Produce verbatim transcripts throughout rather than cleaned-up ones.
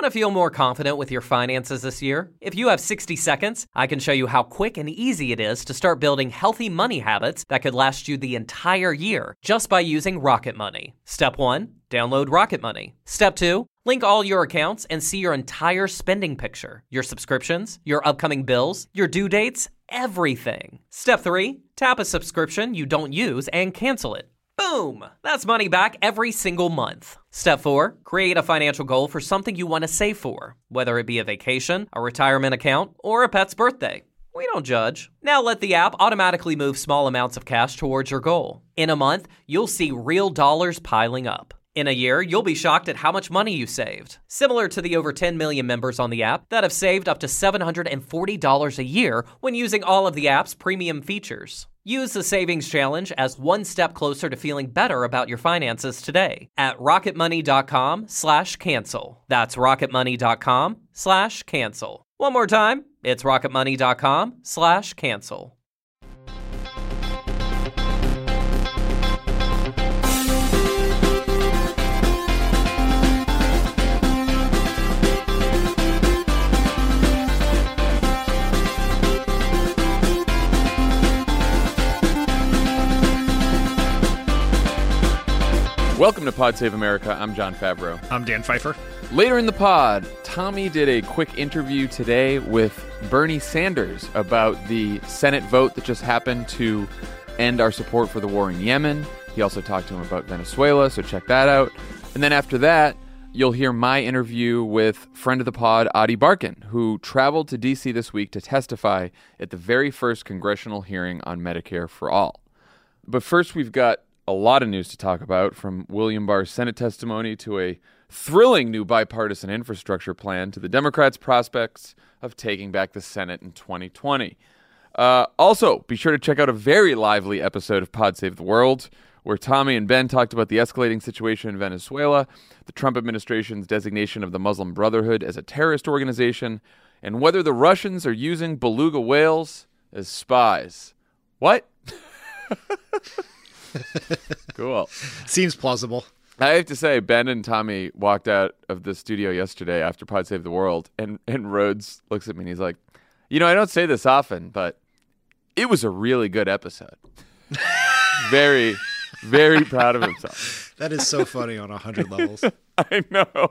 Want to feel more confident with your finances this year? If you have sixty seconds, I can show you how quick and easy it is to start building healthy money habits that could last you the entire year just by using Rocket Money. Step one, download Rocket Money. Step two, link all your accounts and see your entire spending picture, your subscriptions, your upcoming bills, your due dates, everything. Step three, tap a subscription you don't use and cancel it. Boom! That's money back every single month. Step four, create a financial goal for something you want to save for, whether it be a vacation, a retirement account, or a pet's birthday. We don't judge. Now let the app automatically move small amounts of cash towards your goal. In a month, you'll see real dollars piling up. In a year, you'll be shocked at how much money you saved. Similar to the over ten million members on the app that have saved up to seven hundred forty dollars a year when using all of the app's premium features. Use the Savings Challenge as one step closer to feeling better about your finances today at rocketmoney.com slash cancel. That's rocketmoney.com slash cancel. One more time, it's rocketmoney.com slash cancel. Welcome to Pod Save America. I'm John Favreau. I'm Dan Pfeiffer. Later in the pod, Tommy did a quick interview today with Bernie Sanders about the Senate vote that just happened to end our support for the war in Yemen. He also talked to him about Venezuela, so check that out. And then after that, you'll hear my interview with friend of the pod, Adi Barkan, who traveled to D C this week to testify at the very first congressional hearing on Medicare for All. But first, we've got a lot of news to talk about, from William Barr's Senate testimony to a thrilling new bipartisan infrastructure plan to the Democrats' prospects of taking back the Senate in twenty twenty. Uh, also, be sure to check out a very lively episode of Pod Save the World, where Tommy and Ben talked about the escalating situation in Venezuela, the Trump administration's designation of the Muslim Brotherhood as a terrorist organization, and whether the Russians are using beluga whales as spies. What? Cool. Seems plausible. I have to say, Ben and Tommy walked out of the studio yesterday after Pod Save the World, and, and Rhodes looks at me and he's like, you know, I don't say this often, but it was a really good episode. very, very proud of himself. That is so funny on a hundred levels. I know.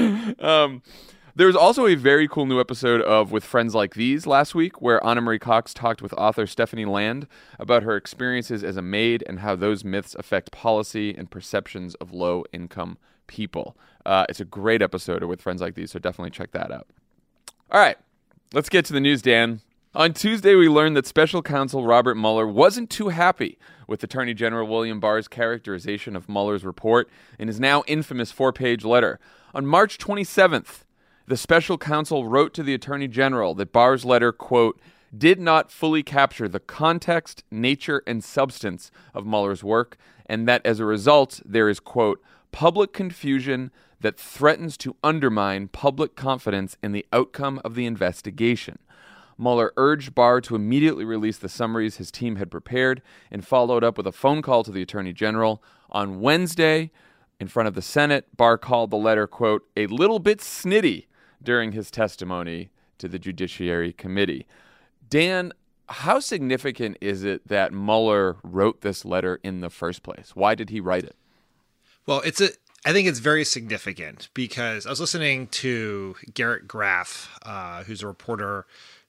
Um, there was also a very cool new episode of With Friends Like These last week, where Anna Marie Cox talked with author Stephanie Land about her experiences as a maid and how those myths affect policy and perceptions of low-income people. Uh, it's a great episode of With Friends Like These, so definitely check that out. All right, let's get to the news, Dan. On Tuesday, we learned that Special Counsel Robert Mueller wasn't too happy with Attorney General William Barr's characterization of Mueller's report in his now infamous four-page letter. On March twenty-seventh, the special counsel wrote to the Attorney General that Barr's letter, quote, did not fully capture the context, nature, and substance of Mueller's work, and that as a result, there is, quote, public confusion that threatens to undermine public confidence in the outcome of the investigation. Mueller urged Barr to immediately release the summaries his team had prepared and followed up with a phone call to the Attorney General. On Wednesday, in front of the Senate, Barr called the letter, quote, a little bit snitty during his testimony to the Judiciary Committee. Dan, how significant is it that Mueller wrote this letter in the first place? Why did he write it? Well, it's a. I think it's very significant because I was listening to Garrett Graff, uh, who's a reporter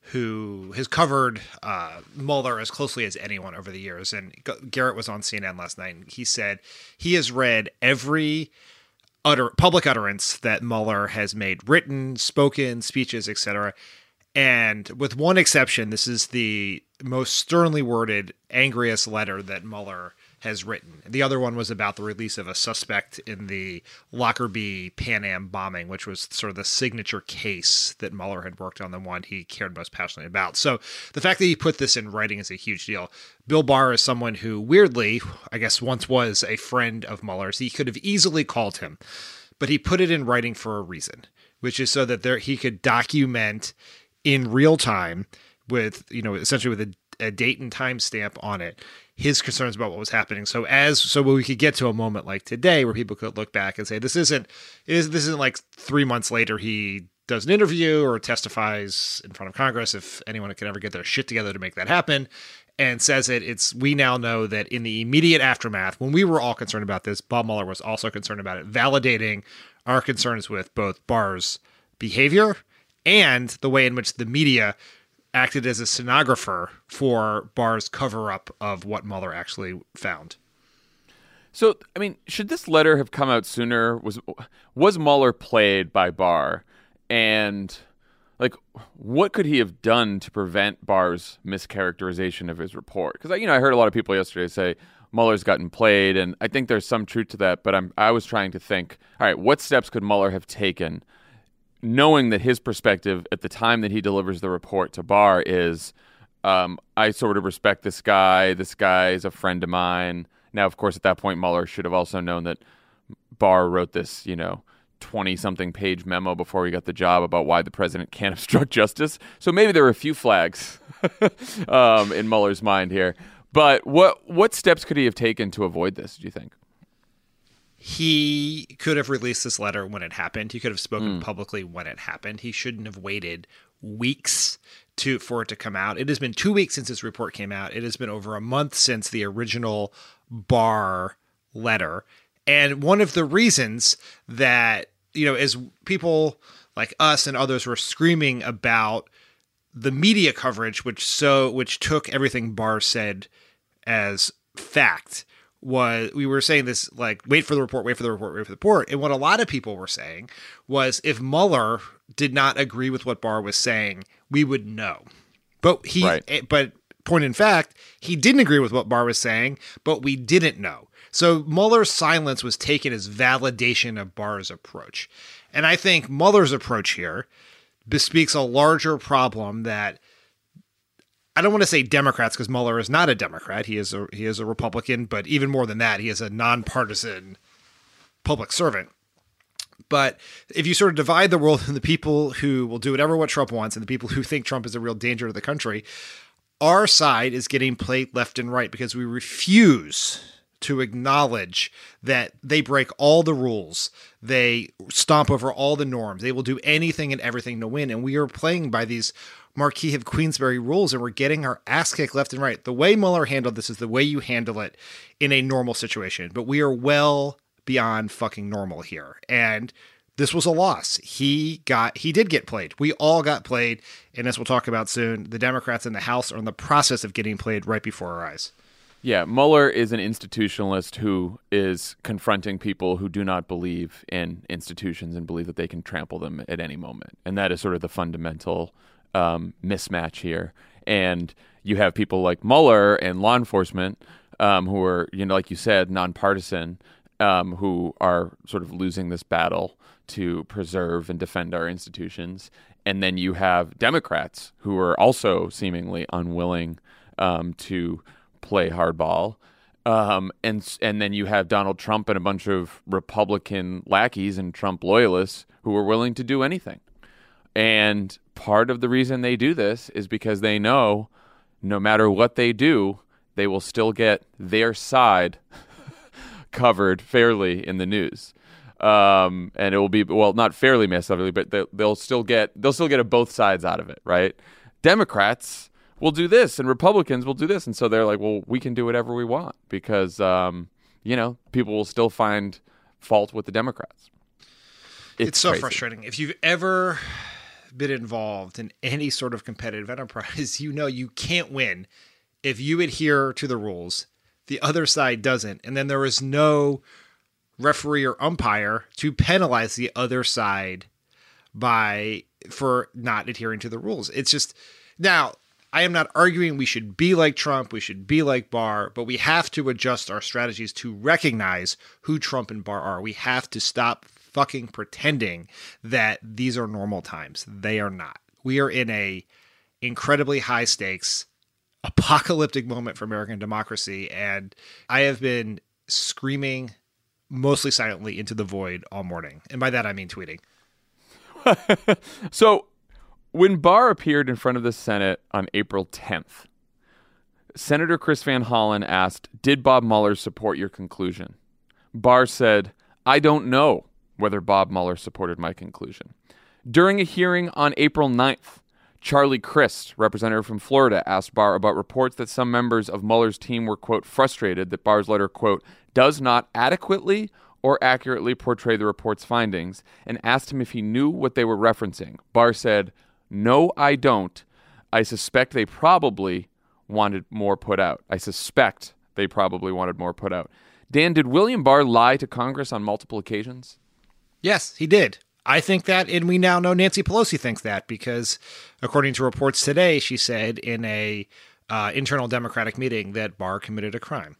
who has covered uh, Mueller as closely as anyone over the years. And G- Garrett was on C N N last night, and he said he has read every utter public utterance that Mueller has made, written, spoken, speeches, et cetera. And with one exception, this is the most sternly worded, angriest letter that Mueller has written. The other one was about the release of a suspect in the Lockerbie Pan Am bombing, which was sort of the signature case that Mueller had worked on, the one he cared most passionately about. So the fact that he put this in writing is a huge deal. Bill Barr is someone who, weirdly, I guess once was a friend of Mueller's. He could have easily called him, but he put it in writing for a reason, which is so that there he could document in real time with, you know, essentially with a, a date and time stamp on it, his concerns about what was happening. So as so we could get to a moment like today where people could look back and say, this isn't is this isn't like three months later he does an interview or testifies in front of Congress, if anyone can ever get their shit together to make that happen, and says it. It's we now know that in the immediate aftermath, when we were all concerned about this, Bob Mueller was also concerned about it, validating our concerns with both Barr's behavior and the way in which the media acted as a stenographer for Barr's cover-up of what Mueller actually found. So, I mean, should this letter have come out sooner? Was was Mueller played by Barr? And, like, what could he have done to prevent Barr's mischaracterization of his report? Because, you know, I heard a lot of people yesterday say Mueller's gotten played, and I think there's some truth to that, but I'm I was trying to think, all right, what steps could Mueller have taken, knowing that his perspective at the time that he delivers the report to Barr is, um, I sort of respect this guy. This guy is a friend of mine. Now, of course, at that point, Mueller should have also known that Barr wrote this, you know, twenty-something page memo before he got the job about why the president can't obstruct justice. So maybe there were a few flags um, in Mueller's mind here. But what what steps could he have taken to avoid this, do you think? He could have released this letter when it happened. He could have spoken Mm. publicly when it happened. He shouldn't have waited weeks to for it to come out. It has been two weeks since this report came out. It has been over a month since the original Barr letter. And one of the reasons that, you know, as people like us and others were screaming about the media coverage, which so which took everything Barr said as fact, was we were saying this, like, wait for the report, wait for the report, wait for the report. And what a lot of people were saying was if Mueller did not agree with what Barr was saying, we would know. But he, Right. but point in fact, he didn't agree with what Barr was saying, but we didn't know. So Mueller's silence was taken as validation of Barr's approach. And I think Mueller's approach here bespeaks a larger problem that I don't want to say Democrats, because Mueller is not a Democrat. He is a he is a Republican, but even more than that, he is a nonpartisan public servant. But if you sort of divide the world into the people who will do whatever what Trump wants and the people who think Trump is a real danger to the country, our side is getting played left and right because we refuse to acknowledge that they break all the rules. They stomp over all the norms. They will do anything and everything to win. And we are playing by these Marquis of Queensberry rules, and we're getting our ass kicked left and right. The way Mueller handled this is the way you handle it in a normal situation. But we are well beyond fucking normal here. And this was a loss. He got, he did get played. We all got played. And as we'll talk about soon, the Democrats in the House are in the process of getting played right before our eyes. Yeah, Mueller is an institutionalist who is confronting people who do not believe in institutions and believe that they can trample them at any moment. And that is sort of the fundamental um, mismatch here. And you have people like Mueller and law enforcement um, who are, you know, like you said, nonpartisan, um, who are sort of losing this battle to preserve and defend our institutions. And then you have Democrats who are also seemingly unwilling um, to play hardball. Um, and and then you have Donald Trump and a bunch of Republican lackeys and Trump loyalists who are willing to do anything. And part of the reason they do this is because they know no matter what they do, they will still get their side covered fairly in the news. Um, and it will be, well, not fairly massively, but they, they'll still get they'll still get a both sides out of it, right? Democrats will do this and Republicans will do this. And so they're like, well, we can do whatever we want because, um, you know, people will still find fault with the Democrats. It's, it's so crazy. frustrating. If you've ever been involved in any sort of competitive enterprise, you know you can't win if you adhere to the rules, the other side doesn't, and then there is no referee or umpire to penalize the other side by for not adhering to the rules. It's just now. I am not arguing we should be like Trump, we should be like Barr, but we have to adjust our strategies to recognize who Trump and Barr are. We have to stop fucking pretending that these are normal times. They are not. We are in a incredibly high stakes, apocalyptic moment for American democracy, and I have been screaming mostly silently into the void all morning. And by that, I mean tweeting. So when Barr appeared in front of the Senate on April tenth, Senator Chris Van Hollen asked, did Bob Mueller support your conclusion? Barr said, I don't know whether Bob Mueller supported my conclusion. During a hearing on April ninth, Charlie Crist, representative from Florida, asked Barr about reports that some members of Mueller's team were, quote, frustrated that Barr's letter, quote, does not adequately or accurately portray the report's findings, and asked him if he knew what they were referencing. Barr said, no, I don't. I suspect they probably wanted more put out. I suspect they probably wanted more put out. Dan, did William Barr lie to Congress on multiple occasions? Yes, he did. I think that, and we now know Nancy Pelosi thinks that because, according to reports today, she said in a uh, internal Democratic meeting that Barr committed a crime.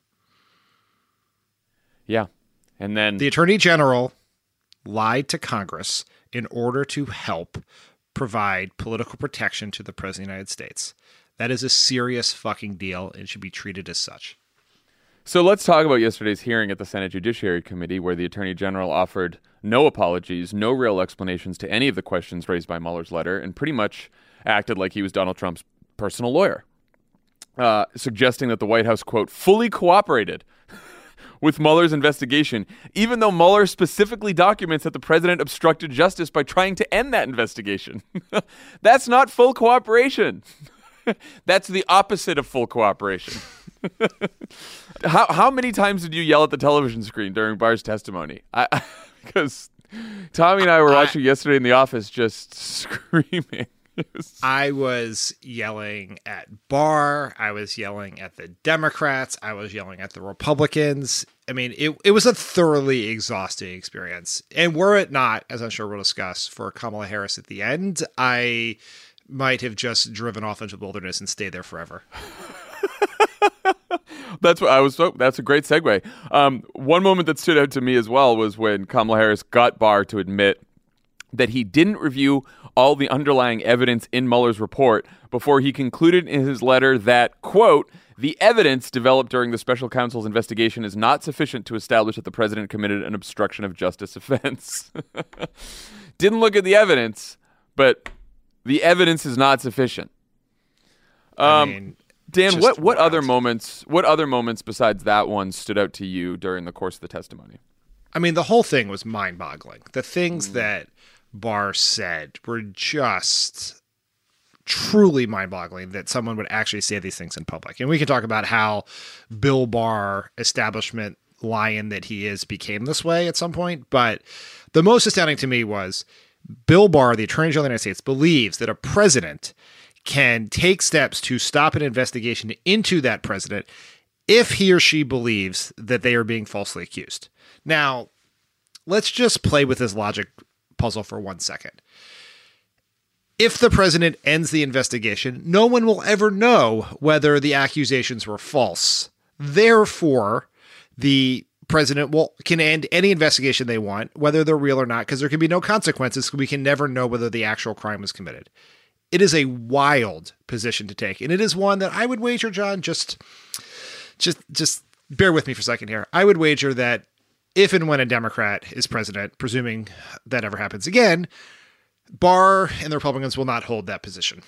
Yeah. And then the Attorney General lied to Congress in order to help provide political protection to the President of the United States. That is a serious fucking deal and should be treated as such. So let's talk about yesterday's hearing at the Senate Judiciary Committee, where the Attorney General offered no apologies, no real explanations to any of the questions raised by Mueller's letter, and pretty much acted like he was Donald Trump's personal lawyer, uh, suggesting that the White House, quote, fully cooperated with Mueller's investigation, even though Mueller specifically documents that the president obstructed justice by trying to end that investigation. That's not full cooperation. That's the opposite of full cooperation. how how many times did you yell at the television screen during Barr's testimony? I, because Tommy and I were watching I, yesterday in the office, just screaming. I was yelling at Barr. I was yelling at the Democrats. I was yelling at the Republicans. I mean, it it was a thoroughly exhausting experience. And were it not, as I'm sure we'll discuss, for Kamala Harris at the end, I might have just driven off into the wilderness and stayed there forever. That's what I was. So, that's a great segue. Um, one moment that stood out to me as well was when Kamala Harris got Barr to admit that he didn't review all the underlying evidence in Mueller's report before he concluded in his letter that, quote, the evidence developed during the special counsel's investigation is not sufficient to establish that the president committed an obstruction of justice offense. Didn't look at the evidence, but the evidence is not sufficient. Um, I mean, Dan, what, what other moments, what other moments besides that one stood out to you during the course of the testimony? I mean, the whole thing was mind-boggling. The things mm. that Barr said were just truly mind-boggling that someone would actually say these things in public. And we can talk about how Bill Barr, establishment lion that he is, became this way at some point. But the most astounding to me was Bill Barr, the Attorney General of the United States, believes that a president can take steps to stop an investigation into that president if he or she believes that they are being falsely accused. Now, let's just play with this logic puzzle for one second. If the president ends the investigation, no one will ever know whether the accusations were false. Therefore, the president will can end any investigation they want, whether they're real or not, because there can be no consequences. We can never know whether the actual crime was committed. It is a wild position to take, and it is one that I would wager, John, just, just, just bear with me for a second here. I would wager that if and when a Democrat is president, presuming that ever happens again, Barr and the Republicans will not hold that position.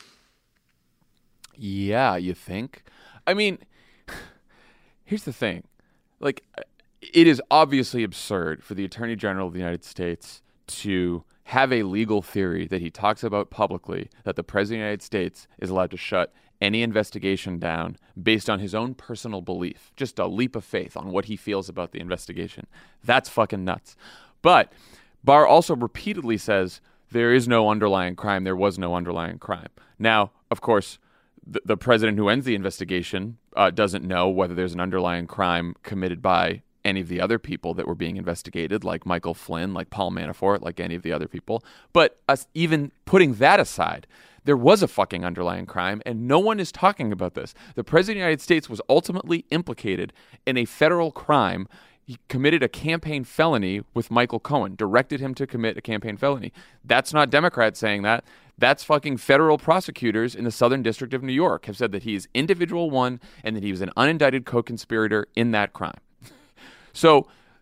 Yeah, you think? I mean, here's the thing. Like, it is obviously absurd for the Attorney General of the United States to have a legal theory that he talks about publicly that the President of the United States is allowed to shut any investigation down based on his own personal belief, just a leap of faith on what he feels about the investigation. That's fucking nuts. But Barr also repeatedly says there is no underlying crime. There was no underlying crime. Now, of course, the, the president who ends the investigation uh, doesn't know whether there's an underlying crime committed by any of the other people that were being investigated, like Michael Flynn, like Paul Manafort, like any of the other people. But us, even putting that aside, there was a fucking underlying crime, and no one is talking about this. The President of the United States was ultimately implicated in a federal crime. He committed a campaign felony with Michael Cohen, directed him to commit a campaign felony. That's not Democrats saying that. That's fucking federal prosecutors in the Southern District of New York have said that he is individual one and that he was an unindicted co-conspirator in that crime. So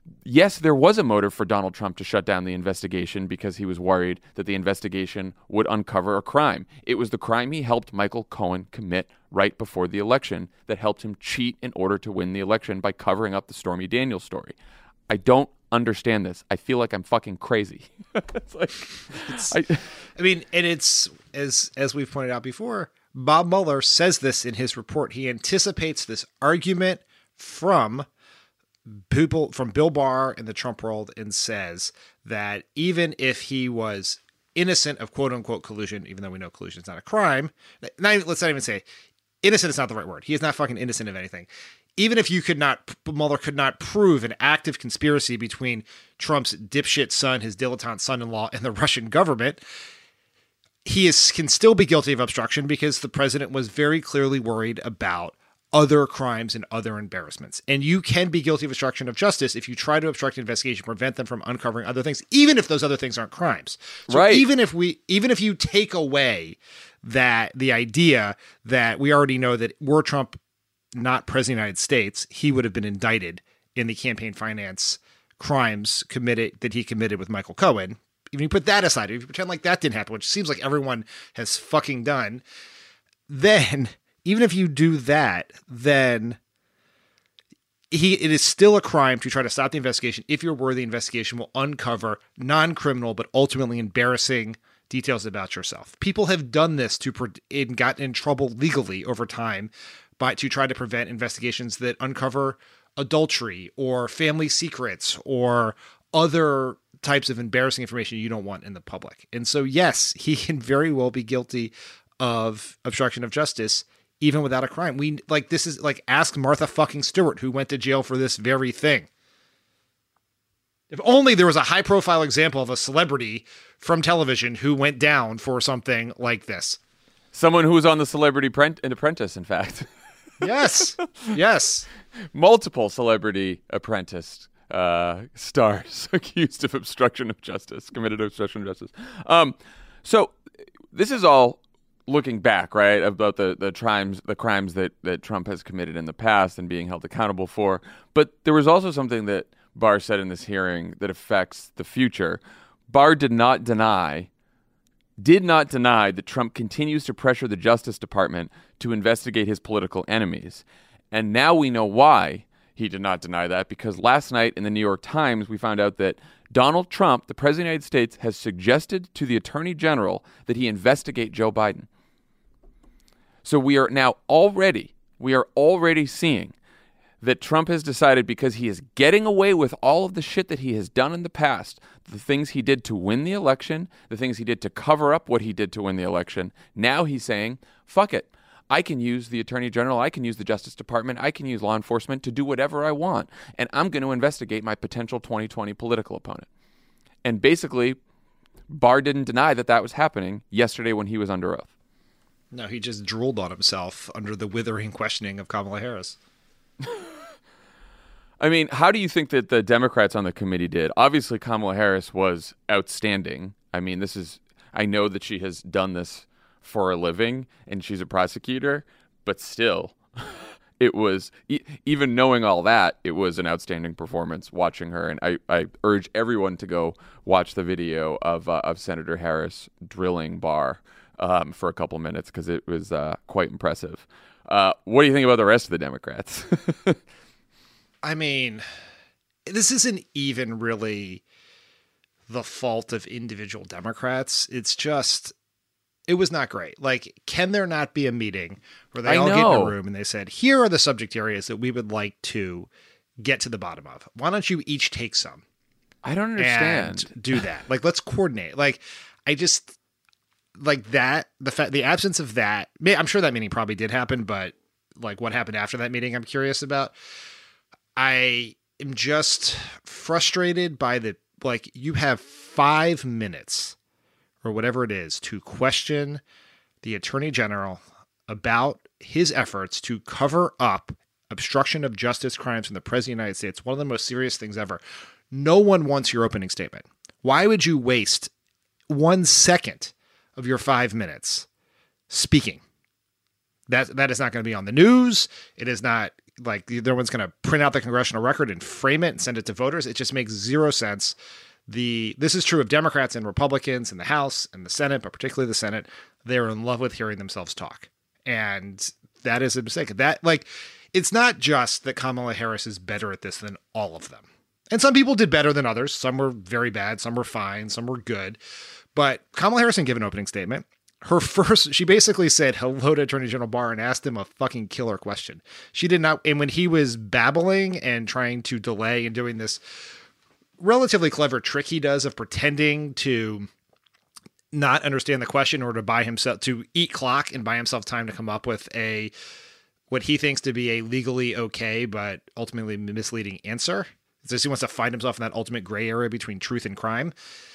yes, there was a motive for Donald Trump to shut down the investigation because he was worried that the investigation would uncover a crime. It was the crime he helped Michael Cohen commit right before the election that helped him cheat in order to win the election by covering up the Stormy Daniels story. I don't understand this. I feel like I'm fucking crazy. It's like, it's, I, I mean, and it's, as as we've pointed out before, Bob Mueller says this in his report. He anticipates this argument from people, from Bill Barr in the Trump world, and says that even if he was innocent of quote unquote collusion, even though we know collusion is not a crime, not even, let's not even say innocent is not the right word. He is not fucking innocent of anything. Even if you could not, Mueller could not prove an active conspiracy between Trump's dipshit son, his dilettante son-in-law, and the Russian government, he is can still be guilty of obstruction because the president was very clearly worried about other crimes and other embarrassments. And you can be guilty of obstruction of justice if you try to obstruct an investigation, prevent them from uncovering other things, even if those other things aren't crimes. So right. even if we, even if you take away that the idea that we already know that were Trump not president of the United States, he would have been indicted in the campaign finance crimes committed that he committed with Michael Cohen. Even you put that aside, if you pretend like that didn't happen, which seems like everyone has fucking done, then even if you do that, then he it is still a crime to try to stop the investigation if you're worried the investigation will uncover non-criminal but ultimately embarrassing details about yourself. People have done this to and gotten in trouble legally over time by to try to prevent investigations that uncover adultery or family secrets or other types of embarrassing information you don't want in the public. And so, yes, he can very well be guilty of obstruction of justice, even without a crime. We like this is like ask Martha fucking Stewart, who went to jail for this very thing. If only there was a high profile example of a celebrity from television who went down for something like this. Someone who was on the Celebrity Apprentice, in fact. Yes. Yes. Multiple Celebrity Apprentice uh, stars accused of obstruction of justice, committed obstruction of justice. Um, so this is all looking back, right, about the, the crimes the crimes that, that Trump has committed in the past and being held accountable for. But there was also something that Barr said in this hearing that affects the future. Barr did not deny did not deny that Trump continues to pressure the Justice Department to investigate his political enemies. And now we know why he did not deny that, because last night in the New York Times, we found out that Donald Trump, the President of the United States, has suggested to the Attorney General that he investigate Joe Biden. So we are now already, we are already seeing that Trump has decided, because he is getting away with all of the shit that he has done in the past, the things he did to win the election, the things he did to cover up what he did to win the election, now he's saying, fuck it. I can use the Attorney General, I can use the Justice Department, I can use law enforcement to do whatever I want, and I'm going to investigate my potential twenty twenty political opponent. And basically, Barr didn't deny that that was happening yesterday when he was under oath. No, he just drooled on himself under the withering questioning of Kamala Harris. I mean, how do you think that the Democrats on the committee did? Obviously, Kamala Harris was outstanding. I mean, this is, I know that she has done this for a living and she's a prosecutor, but still, it was, e- even knowing all that, it was an outstanding performance watching her. And I, I urge everyone to go watch the video of, uh, of Senator Harris drilling Barr um, for a couple minutes, because it was uh, quite impressive. Uh, what do you think about the rest of the Democrats? I mean, this isn't even really the fault of individual Democrats. It's just, it was not great. Like, can there not be a meeting where they I all know. get in a room and they said, here are the subject areas that we would like to get to the bottom of. Why don't you each take some? I don't understand. And do that. Like, let's coordinate. Like, I just, like that, the fact, the absence of that, I'm sure that meeting probably did happen, but like what happened after that meeting, I'm curious about. I am just frustrated by the, like, you have five minutes or whatever it is to question the Attorney General about his efforts to cover up obstruction of justice crimes from the President of the United States. One of the most serious things ever. No one wants your opening statement. Why would you waste one second of your five minutes speaking? That, that is not going to be on the news. It is not like no one's going to print out the congressional record and frame it and send it to voters. It just makes zero sense. The this is true of Democrats and Republicans in the House and the Senate, but particularly the Senate. They're in love with hearing themselves talk, and that is a mistake. That like, it's not just that Kamala Harris is better at this than all of them, and some people did better than others. Some were very bad, some were fine, some were good. But Kamala Harris gave an opening statement. Her first, she basically said hello to Attorney General Barr and asked him a fucking killer question. She did not, and when he was babbling and trying to delay and doing this relatively clever trick he does of pretending to not understand the question or to buy himself to eat clock and buy himself time to come up with a what he thinks to be a legally okay but ultimately misleading answer. So he wants to find himself in that ultimate gray area between truth and crime.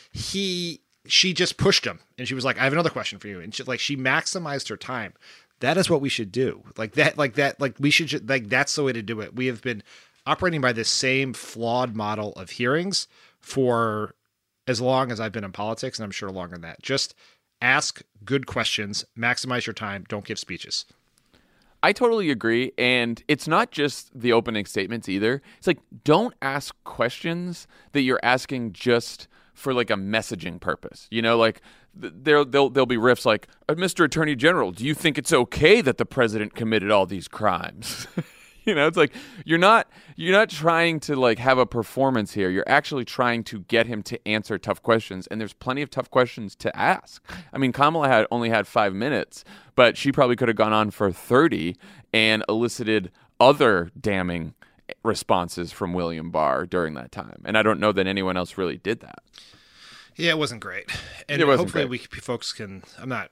He she just pushed him and she was like, I have another question for you. And she, like she maximized her time. That is what we should do. Like that, like that, like we should like that's the way to do it. We have been operating by this same flawed model of hearings for as long as I've been in politics, and I'm sure longer than that. Just ask good questions, maximize your time, don't give speeches. I totally agree. And it's not just the opening statements either. It's like, don't ask questions that you're asking just for like a messaging purpose. You know, like there, there'll, there'll be riffs like, Mister Attorney General, do you think it's okay that the president committed all these crimes? You know, it's like you're not you're not trying to like have a performance here. You're actually trying to get him to answer tough questions, and there's plenty of tough questions to ask. I mean, Kamala had only had five minutes, but she probably could have gone on for thirty and elicited other damning responses from William Barr during that time. And I don't know that anyone else really did that. Yeah, it wasn't great. And it wasn't hopefully great. we folks can. I'm not.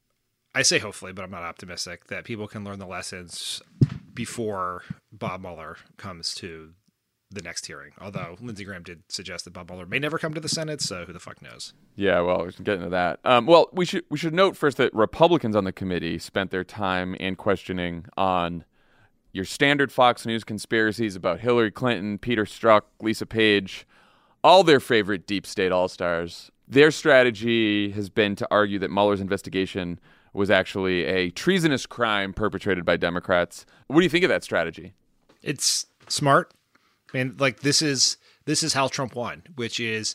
I say hopefully, but I'm not optimistic that people can learn the lessons before Bob Mueller comes to the next hearing. Although Lindsey Graham did suggest that Bob Mueller may never come to the Senate, so who the fuck knows? Yeah, well, we can get into that. Um, well, we should we should note first that Republicans on the committee spent their time and questioning on your standard Fox News conspiracies about Hillary Clinton, Peter Strzok, Lisa Page, all their favorite deep state all-stars. Their strategy has been to argue that Mueller's investigation was actually a treasonous crime perpetrated by Democrats. What do you think of that strategy? It's smart. And like this is this is how Trump won, which is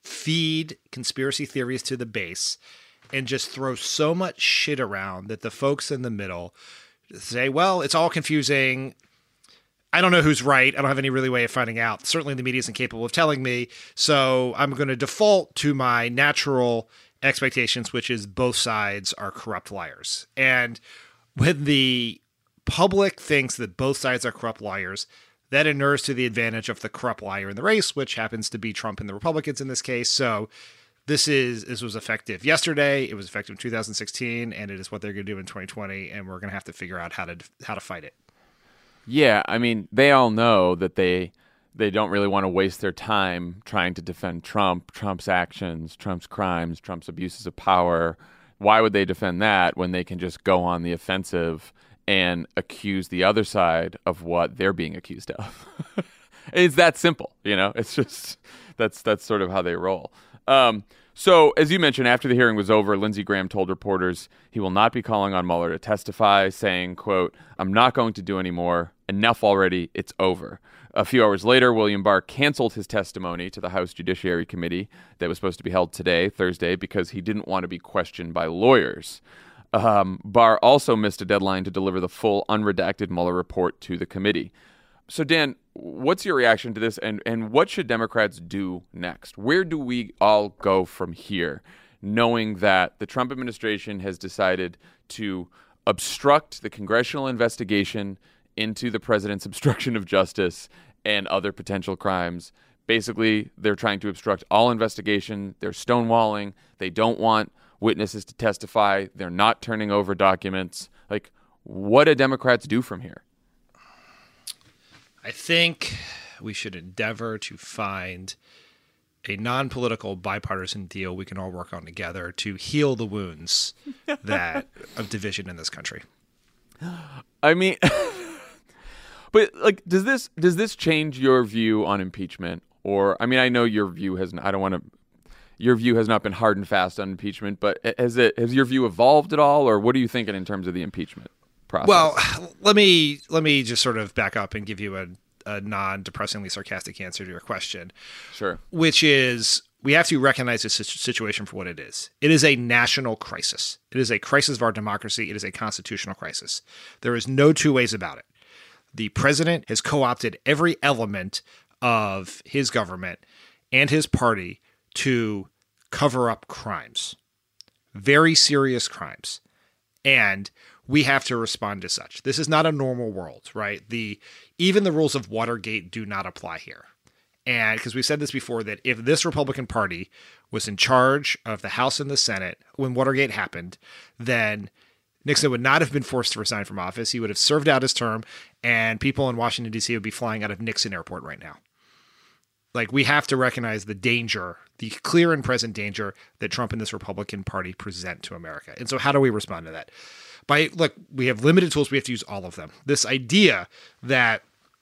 feed conspiracy theories to the base and just throw so much shit around that the folks in the middle say, well, it's all confusing. I don't know who's right. I don't have any really way of finding out. Certainly the media is incapable of telling me. So I'm going to default to my natural expectations, which is both sides are corrupt liars. And when the public thinks that both sides are corrupt liars, that inures to the advantage of the corrupt liar in the race, which happens to be Trump and the Republicans in this case. So this is this was effective yesterday. It was effective in two thousand sixteen, and it is what they're going to do in twenty twenty. And we're going to have to figure out how to how to fight it. Yeah, I mean, they all know that they they don't really want to waste their time trying to defend Trump, Trump's actions, Trump's crimes, Trump's abuses of power. Why would they defend that when they can just go on the offensive and accuse the other side of what they're being accused of? It's that simple, you know? It's just, that's that's sort of how they roll. Um, so, as you mentioned, after the hearing was over, Lindsey Graham told reporters he will not be calling on Mueller to testify, saying, quote, I'm not going to do any more. Enough already. It's over. A few hours later, William Barr canceled his testimony to the House Judiciary Committee that was supposed to be held today, Thursday, because he didn't want to be questioned by lawyers. Um, Barr also missed a deadline to deliver the full unredacted Mueller report to the committee. So, Dan, what's your reaction to this, and, and what should Democrats do next? Where do we all go from here, knowing that the Trump administration has decided to obstruct the congressional investigation into the president's obstruction of justice and other potential crimes? Basically, they're trying to obstruct all investigation. They're stonewalling. They don't want witnesses to testify. They're not turning over documents. Like, what do Democrats do from here? I think we should endeavor to find a non-political bipartisan deal we can all work on together to heal the wounds that of division in this country. I mean, but like, does this does this change your view on impeachment? Or, I mean, I know your view has. I don't want to. Your view has not been hard and fast on impeachment, but has it has your view evolved at all, or what are you thinking in terms of the impeachment process. Well, let me let me just sort of back up and give you a, a non-depressingly sarcastic answer to your question. Sure. Which is, we have to recognize this situation for what it is. It is a national crisis. It is a crisis of our democracy. It is a constitutional crisis. There is no two ways about it. The president has co-opted every element of his government and his party to cover up crimes, very serious crimes. And we have to respond to such. This is not a normal world, right? The even the rules of Watergate do not apply here. And because we said this before, that if this Republican Party was in charge of the House and the Senate when Watergate happened, then Nixon would not have been forced to resign from office. He would have served out his term, and people in Washington, D C would be flying out of Nixon Airport right now. Like, we have to recognize the danger, the clear and present danger that Trump and this Republican Party present to America. And so how do we respond to that? By, look, we have limited tools. We have to use all of them. This idea that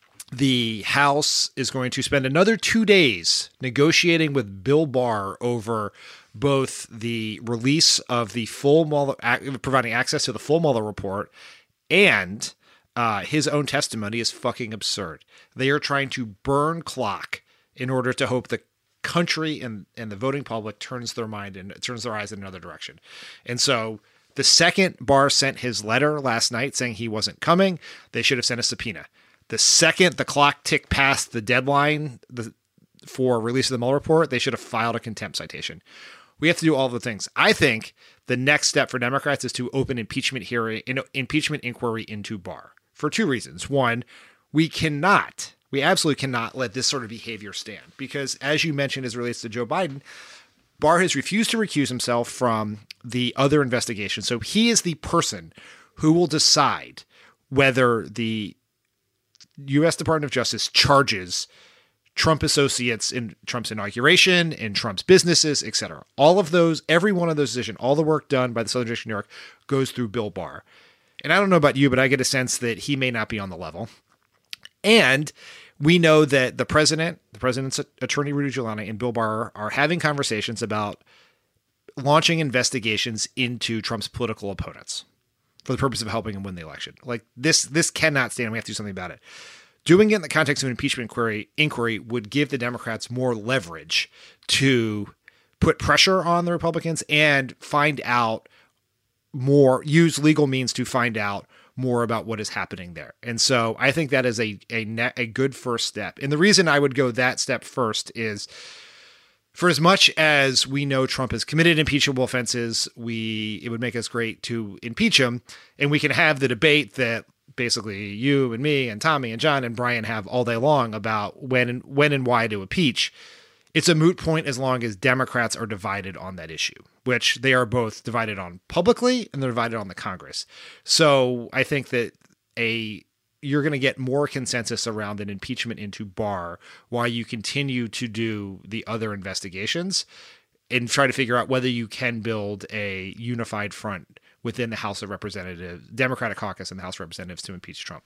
the House is going to spend another two days negotiating with Bill Barr over both the release of the full Mueller, providing access to the full Mueller report, and uh, his own testimony is fucking absurd. They are trying to burn clock in order to hope the country and, and the voting public turns their mind and turns their eyes in another direction. And so the second Barr sent his letter last night saying he wasn't coming, they should have sent a subpoena. The second the clock ticked past the deadline the, for release of the Mueller report, they should have filed a contempt citation. We have to do all the things. I think the next step for Democrats is to open impeachment hearing, impeachment inquiry into Barr for two reasons. One, we cannot, we absolutely cannot let this sort of behavior stand because, as you mentioned, as it relates to Joe Biden, Barr has refused to recuse himself from the other investigation. So he is the person who will decide whether the U S Department of Justice charges Trump associates in Trump's inauguration, in Trump's businesses, et cetera. All of those, every one of those decisions, all the work done by the Southern District of New York goes through Bill Barr. And I don't know about you, but I get a sense that he may not be on the level. And we know that the president, the president's attorney, Rudy Giuliani, and Bill Barr are having conversations about launching investigations into Trump's political opponents for the purpose of helping him win the election. Like this, this cannot stand. We have to do something about it. Doing it in the context of an impeachment inquiry, inquiry would give the Democrats more leverage to put pressure on the Republicans and find out more, use legal means to find out more about what is happening there. And so I think that is a a, net, a good first step. And the reason I would go that step first is, for as much as we know Trump has committed impeachable offenses, we it would make us great to impeach him, and we can have the debate that basically you and me and Tommy and John and Brian have all day long about when and when and why to impeach. It's a moot point as long as Democrats are divided on that issue, which they are both divided on publicly and they're divided on the Congress. So I think that a you're going to get more consensus around an impeachment into Barr while you continue to do the other investigations and try to figure out whether you can build a unified front within the House of Representatives, Democratic caucus and the House of Representatives to impeach Trump.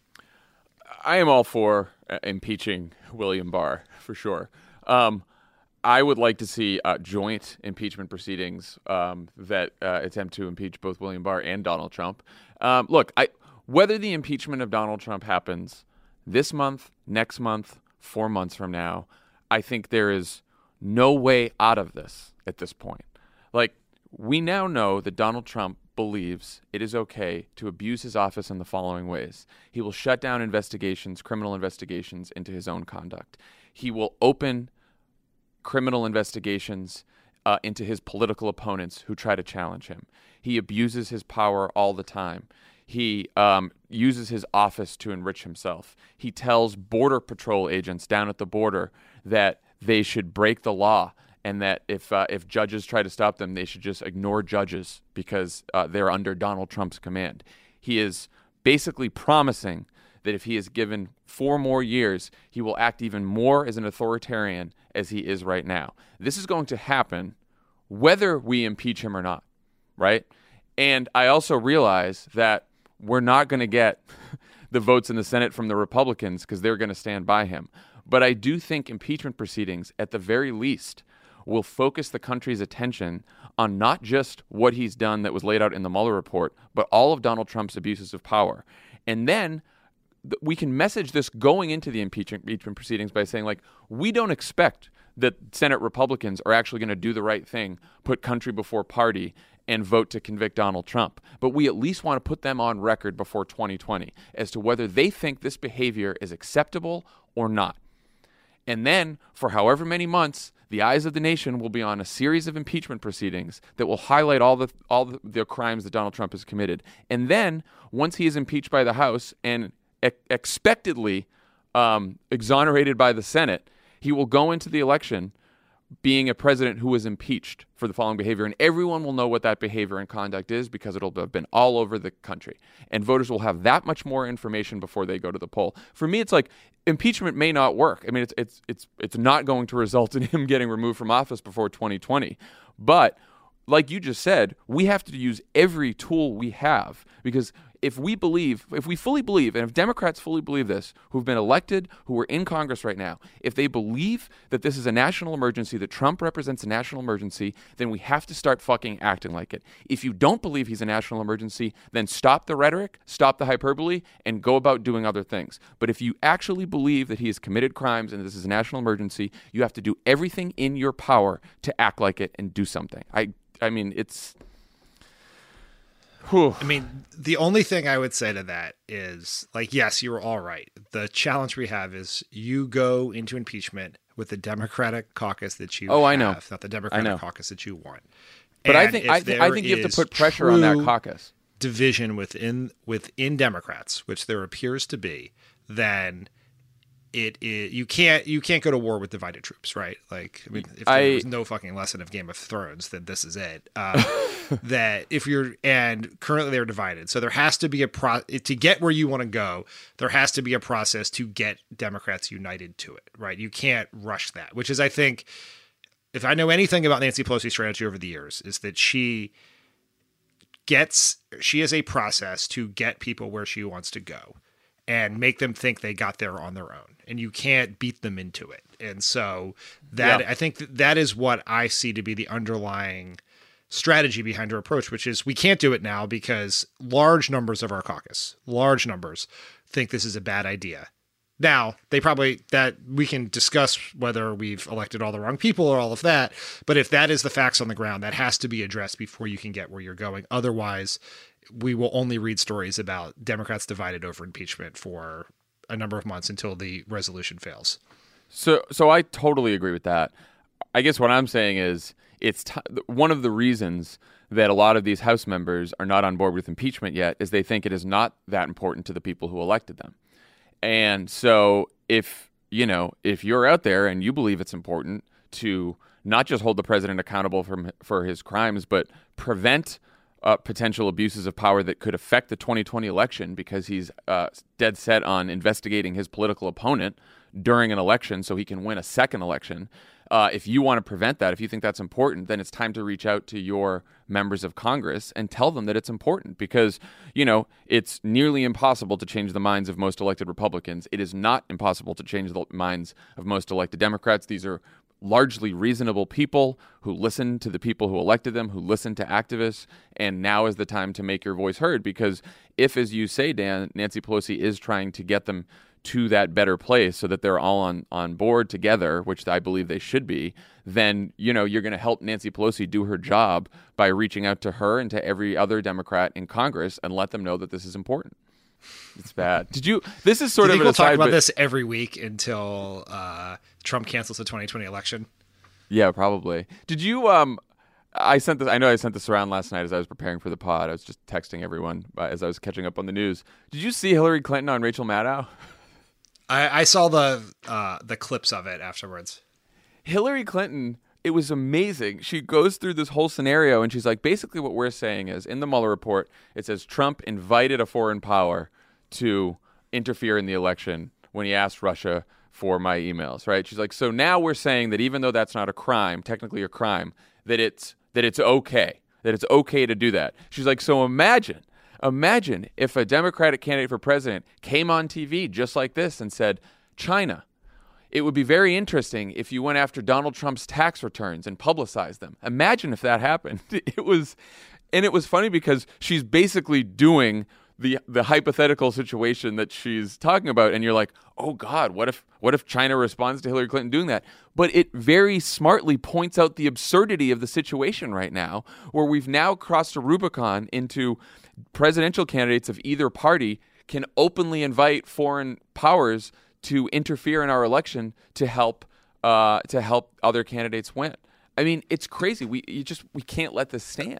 I am all for uh, impeaching William Barr, for sure. Um, I would like to see uh, joint impeachment proceedings um, that uh, attempt to impeach both William Barr and Donald Trump. Um, look, I... Whether the impeachment of Donald Trump happens this month, next month, four months from now, I think there is no way out of this at this point. Like, we now know that Donald Trump believes it is okay to abuse his office in the following ways. He will shut down investigations, criminal investigations into his own conduct. He will open criminal investigations uh, into his political opponents who try to challenge him. He abuses his power all the time. He um, uses his office to enrich himself. He tells Border Patrol agents down at the border that they should break the law and that if uh, if judges try to stop them, they should just ignore judges because uh, they're under Donald Trump's command. He is basically promising that if he is given four more years, he will act even more as an authoritarian as he is right now. This is going to happen whether we impeach him or not, right? And I also realize that we're not going to get the votes in the Senate from the Republicans because they're going to stand by him. But I do think impeachment proceedings, at the very least, will focus the country's attention on not just what he's done that was laid out in the Mueller report, but all of Donald Trump's abuses of power. And then th- we can message this going into the impeachment, impeachment proceedings by saying, like, we don't expect that Senate Republicans are actually going to do the right thing, put country before party, and vote to convict Donald Trump. But we at least want to put them on record before twenty twenty as to whether they think this behavior is acceptable or not. And then, for however many months, the eyes of the nation will be on a series of impeachment proceedings that will highlight all the all the, the crimes that Donald Trump has committed. And then, once he is impeached by the House and e- expectedly um, exonerated by the Senate, he will go into the election being a president who was impeached for the following behavior. And everyone will know what that behavior and conduct is because it'll have been all over the country. And voters will have that much more information before they go to the poll. For me, it's like impeachment may not work. I mean, it's it's it's it's not going to result in him getting removed from office before twenty twenty. But like you just said, we have to use every tool we have, because if we believe, if we fully believe, and if Democrats fully believe this, who've been elected, who are in Congress right now, if they believe that this is a national emergency, that Trump represents a national emergency, then we have to start fucking acting like it. If you don't believe he's a national emergency, then stop the rhetoric, stop the hyperbole, and go about doing other things. But if you actually believe that he has committed crimes and this is a national emergency, you have to do everything in your power to act like it and do something. I, I mean, it's... Whew. I mean, the only thing I would say to that is, like, yes, you were all right. The challenge we have is you go into impeachment with the Democratic caucus that you oh, have, I know. not the Democratic caucus that you want. But and I think I, th- I think you have to put pressure on that caucus. Division within within Democrats, which there appears to be, then it is you can't you can't go to war with divided troops, right? Like, I mean, if there I, was no fucking lesson of Game of Thrones, then this is it. Uh, that if you're and currently they're divided, so there has to be a pro to get where you want to go. There has to be a process to get Democrats united to it, right? You can't rush that, which is, I think, if I know anything about Nancy Pelosi's strategy over the years, is that she gets she has a process to get people where she wants to go and make them think they got there on their own, and you can't beat them into it. And so that yeah. I think that, that is what I see to be the underlying strategy behind her approach, which is we can't do it now because large numbers of our caucus, large numbers, think this is a bad idea. Now, they probably, that we can discuss whether we've elected all the wrong people or all of that, but if that is the facts on the ground, that has to be addressed before you can get where you're going. Otherwise, we will only read stories about Democrats divided over impeachment for a number of months until the resolution fails. So, so I totally agree with that. I guess what I'm saying is it's t- one of the reasons that a lot of these House members are not on board with impeachment yet is they think it is not that important to the people who elected them. And so if, you know, if you're out there and you believe it's important to not just hold the president accountable for, for his crimes, but prevent uh, potential abuses of power that could affect the twenty twenty election because he's uh, dead set on investigating his political opponent during an election so he can win a second election. Uh, if you want to prevent that, if you think that's important, then it's time to reach out to your members of Congress and tell them that it's important because, you know, it's nearly impossible to change the minds of most elected Republicans. It is not impossible to change the minds of most elected Democrats. These are largely reasonable people who listen to the people who elected them, who listen to activists, and now is the time to make your voice heard because if, as you say, Dan, Nancy Pelosi is trying to get them to that better place so that they're all on, on board together, which I believe they should be, then, you know, you're going to help Nancy Pelosi do her job by reaching out to her and to every other Democrat in Congress and let them know that this is important. It's bad. Did you, this is sort Do you of think we'll talk aside, about but, this every week until uh, Trump cancels the twenty twenty election? Yeah, probably. Did you, um, I sent this, I know I sent this around last night as I was preparing for the pod. I was just texting everyone as I was catching up on the news. Did you see Hillary Clinton on Rachel Maddow? I, I saw the uh, the clips of it afterwards. Hillary Clinton, it was amazing. She goes through this whole scenario and she's like, basically what we're saying is in the Mueller report, it says Trump invited a foreign power to interfere in the election when he asked Russia for my emails, right? She's like, so now we're saying that even though that's not a crime, technically a crime, that it's that it's okay, that it's okay to do that. She's like, so imagine Imagine if a Democratic candidate for president came on T V just like this and said, China, it would be very interesting if you went after Donald Trump's tax returns and publicized them. Imagine if that happened. It was, and it was funny because she's basically doing the the hypothetical situation that she's talking about, and you're like, oh God, what if what if China responds to Hillary Clinton doing that? But it very smartly points out the absurdity of the situation right now, where we've now crossed a Rubicon into presidential candidates of either party can openly invite foreign powers to interfere in our election to help uh, to help other candidates win. I mean, it's crazy. We you just we can't let this stand.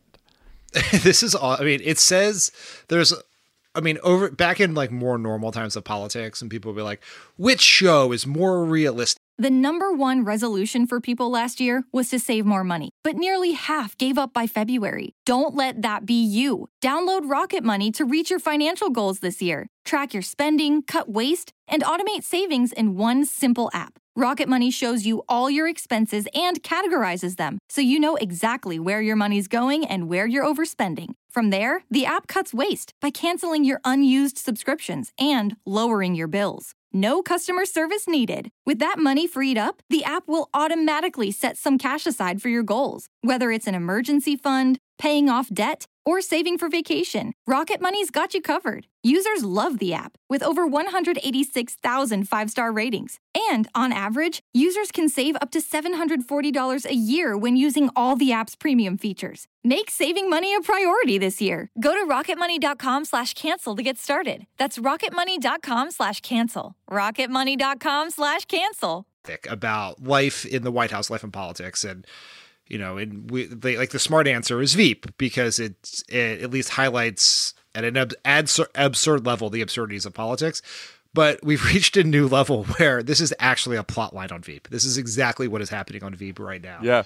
This is all. I mean, it says there's. I mean, over back in like more normal times of politics, and people will be like, which show is more realistic? The number one resolution for people last year was to save more money, but nearly half gave up by February. Don't let that be you. Download Rocket Money to reach your financial goals this year. Track your spending, cut waste, and automate savings in one simple app. Rocket Money shows you all your expenses and categorizes them, so you know exactly where your money's going and where you're overspending. From there, the app cuts waste by canceling your unused subscriptions and lowering your bills. No customer service needed. With that money freed up, the app will automatically set some cash aside for your goals, whether it's an emergency fund, paying off debt, or saving for vacation. Rocket Money's got you covered. Users love the app, with over one hundred eighty-six thousand five-star ratings. And on average, users can save up to seven hundred forty dollars a year when using all the app's premium features. Make saving money a priority this year. Go to rocketmoney.com slash cancel to get started. That's rocketmoney.com slash cancel. rocketmoney.com slash cancel. About life in the White House, life in politics, and you know, and we they, like the smart answer is Veep because it it at least highlights at an ab- absur- absurd level the absurdities of politics. But we've reached a new level where this is actually a plot line on Veep. This is exactly what is happening on Veep right now. Yeah.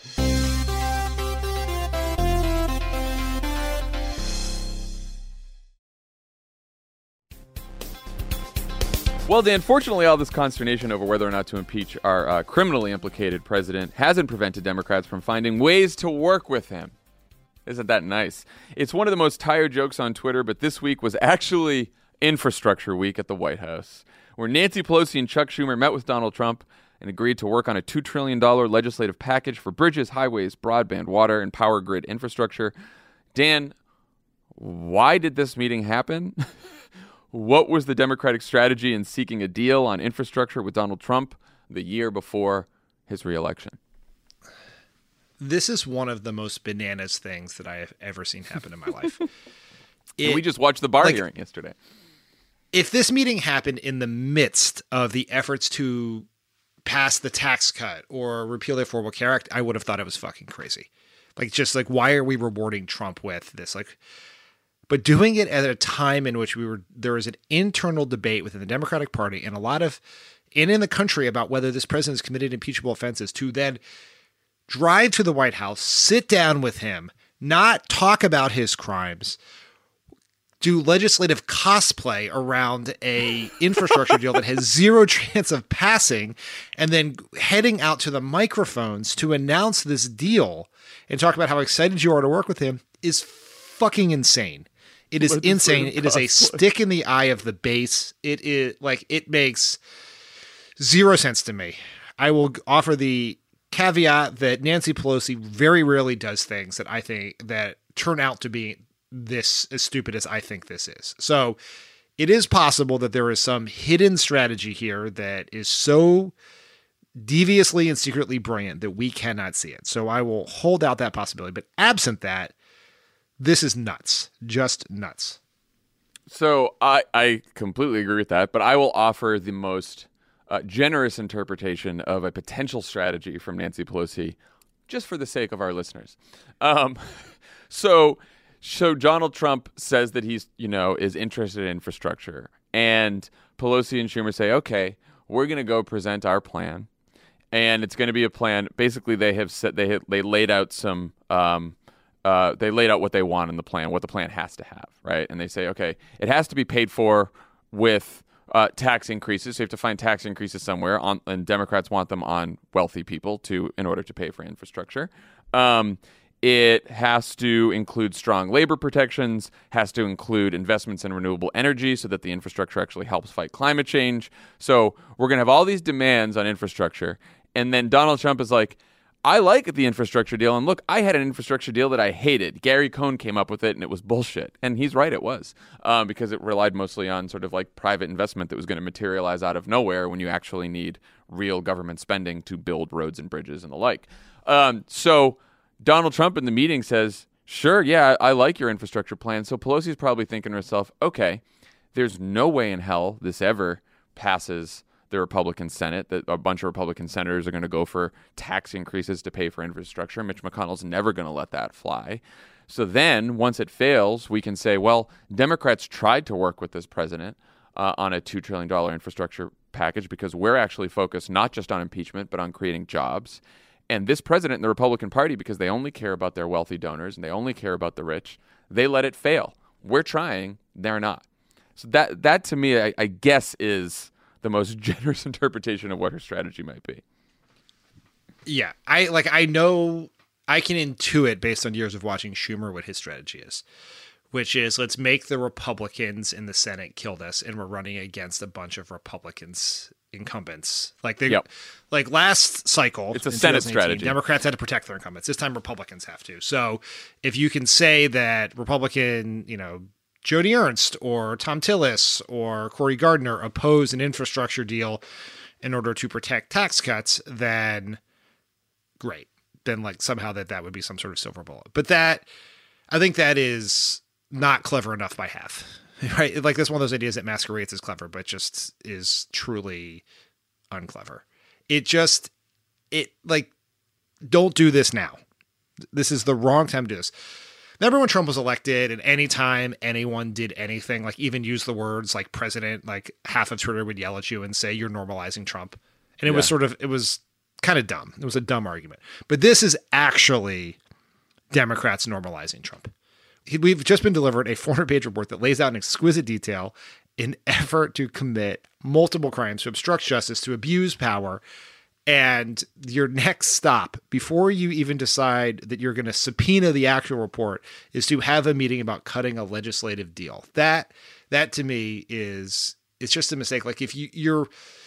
Well, Dan, fortunately, all this consternation over whether or not to impeach our uh, criminally implicated president hasn't prevented Democrats from finding ways to work with him. Isn't that nice? It's one of the most tired jokes on Twitter, but this week was actually Infrastructure Week at the White House, where Nancy Pelosi and Chuck Schumer met with Donald Trump and agreed to work on a two trillion dollars legislative package for bridges, highways, broadband, water, and power grid infrastructure. Dan, why did this meeting happen? What was the Democratic strategy in seeking a deal on infrastructure with Donald Trump the year before his reelection? This is one of the most bananas things that I have ever seen happen in my life. It, and we just watched the bar like, hearing yesterday. If this meeting happened in the midst of the efforts to pass the tax cut or repeal the Affordable Care Act, I would have thought it was fucking crazy. Like, just like, why are we rewarding Trump with this? Like, but doing it at a time in which we were, there was an internal debate within the Democratic Party and a lot of, and in the country about whether this president has committed impeachable offenses, to then drive to the White House, sit down with him, not talk about his crimes, do legislative cosplay around a infrastructure deal that has zero chance of passing, and then heading out to the microphones to announce this deal and talk about how excited you are to work with him is fucking insane. It is insane. It is a stick in the eye of the base. It is like, it makes zero sense to me. I will offer the caveat that Nancy Pelosi very rarely does things that I think that turn out to be this as stupid as I think this is. So it is possible that there is some hidden strategy here that is so deviously and secretly brilliant that we cannot see it. So I will hold out that possibility. But absent that, this is nuts. Just nuts. So I, I completely agree with that, but I will offer the most uh, generous interpretation of a potential strategy from Nancy Pelosi, just for the sake of our listeners. Um, so, so Donald Trump says that he's, you know, is interested in infrastructure, and Pelosi and Schumer say, okay, we're going to go present our plan, and it's going to be a plan. Basically, they have said they had, they laid out some. Um, Uh, they laid out what they want in the plan, what the plan has to have, right? And they say, okay, it has to be paid for with uh, tax increases. So you have to find tax increases somewhere, on, and Democrats want them on wealthy people to in order to pay for infrastructure. Um, It has to include strong labor protections, has to include investments in renewable energy so that the infrastructure actually helps fight climate change. So we're going to have all these demands on infrastructure. And then Donald Trump is like, I like the infrastructure deal. And look, I had an infrastructure deal that I hated. Gary Cohn came up with it and it was bullshit. And he's right, it was, um, because it relied mostly on sort of like private investment that was going to materialize out of nowhere when you actually need real government spending to build roads and bridges and the like. Um, so Donald Trump in the meeting says, sure, yeah, I like your infrastructure plan. So Pelosi's probably thinking to herself, okay, there's no way in hell this ever passes the Republican Senate, that a bunch of Republican senators are going to go for tax increases to pay for infrastructure. Mitch McConnell's never going to let that fly. So then once it fails, we can say, well, Democrats tried to work with this president uh, on a two trillion dollars infrastructure package because we're actually focused not just on impeachment, but on creating jobs. And this president and the Republican Party, because they only care about their wealthy donors and they only care about the rich, they let it fail. We're trying, they're not. So that, that to me, I, I guess, is the most generous interpretation of what her strategy might be. Yeah, I like. I know I can intuit based on years of watching Schumer what his strategy is, which is let's make the Republicans in the Senate kill this, and we're running against a bunch of Republicans incumbents. Like they, yep. like last cycle, it's a Senate strategy. Democrats had to protect their incumbents. This time, Republicans have to. So if you can say that Republican, you know, Joni Ernst or Tom Tillis or Cory Gardner oppose an infrastructure deal in order to protect tax cuts, then great. Then like somehow that that would be some sort of silver bullet. But that, I think that is not clever enough by half, right? Like that's one of those ideas that masquerades as clever, but just is truly unclever. It just, it like, don't do this now. This is the wrong time to do this. Remember when Trump was elected and anytime anyone did anything, like even use the words like president, like half of Twitter would yell at you and say, you're normalizing Trump. And it yeah. was sort of, it was kind of dumb. It was a dumb argument. But this is actually Democrats normalizing Trump. We've just been delivered a four hundred page report that lays out in exquisite detail an effort to commit multiple crimes, to obstruct justice, to abuse power. And your next stop, before you even decide that you're going to subpoena the actual report, is to have a meeting about cutting a legislative deal. That, that to me is, it's just a mistake. Like if you, you're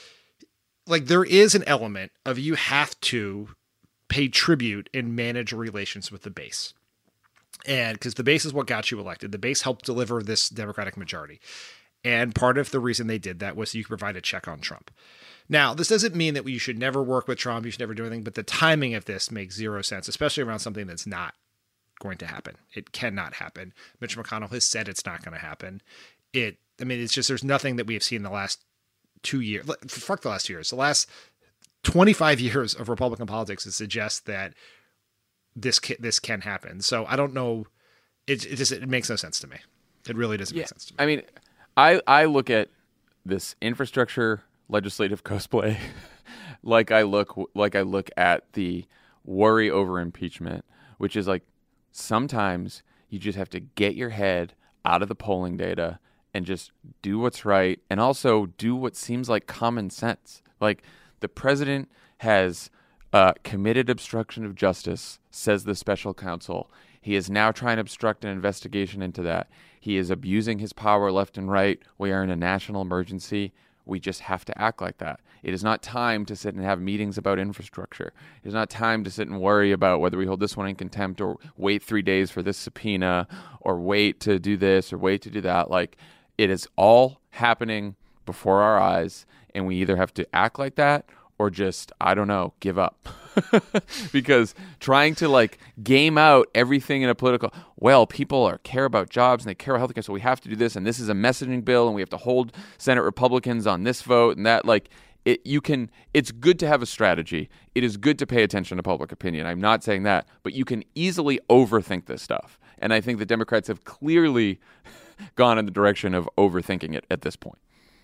like, there is an element of you have to pay tribute and manage relations with the base. And because the base is what got you elected, the base helped deliver this Democratic majority. And part of the reason they did that was so you could provide a check on Trump. Now, this doesn't mean that you should never work with Trump, you should never do anything, but the timing of this makes zero sense, especially around something that's not going to happen. It cannot happen. Mitch McConnell has said it's not going to happen. It, I mean, it's just, there's nothing that we have seen in the last two years, fuck the last two years, the last twenty-five years of Republican politics that suggests that this can, this can happen. So I don't know. It, it just, it makes no sense to me. It really doesn't yeah. make sense to me. I mean, I, I look at this infrastructure legislative cosplay like I look like I look at the worry over impeachment, which is like sometimes you just have to get your head out of the polling data and just do what's right, and also do what seems like common sense. Like the president has uh, committed obstruction of justice, says the special counsel. He is now trying to obstruct an investigation into that. He is abusing his power left and right. We are in a national emergency. We just have to act like that. It is not time to sit and have meetings about infrastructure. It is not time to sit and worry about whether we hold this one in contempt or wait three days for this subpoena or wait to do this or wait to do that. Like, it is all happening before our eyes, and we either have to act like that or just, I don't know, give up. Because trying to like game out everything in a political, well, people are care about jobs and they care about healthcare, so we have to do this, and this is a messaging bill, and we have to hold Senate Republicans on this vote and that. Like, it, you can. It's good to have a strategy. It is good to pay attention to public opinion. I'm not saying that, but you can easily overthink this stuff, and I think the Democrats have clearly gone in the direction of overthinking it at this point.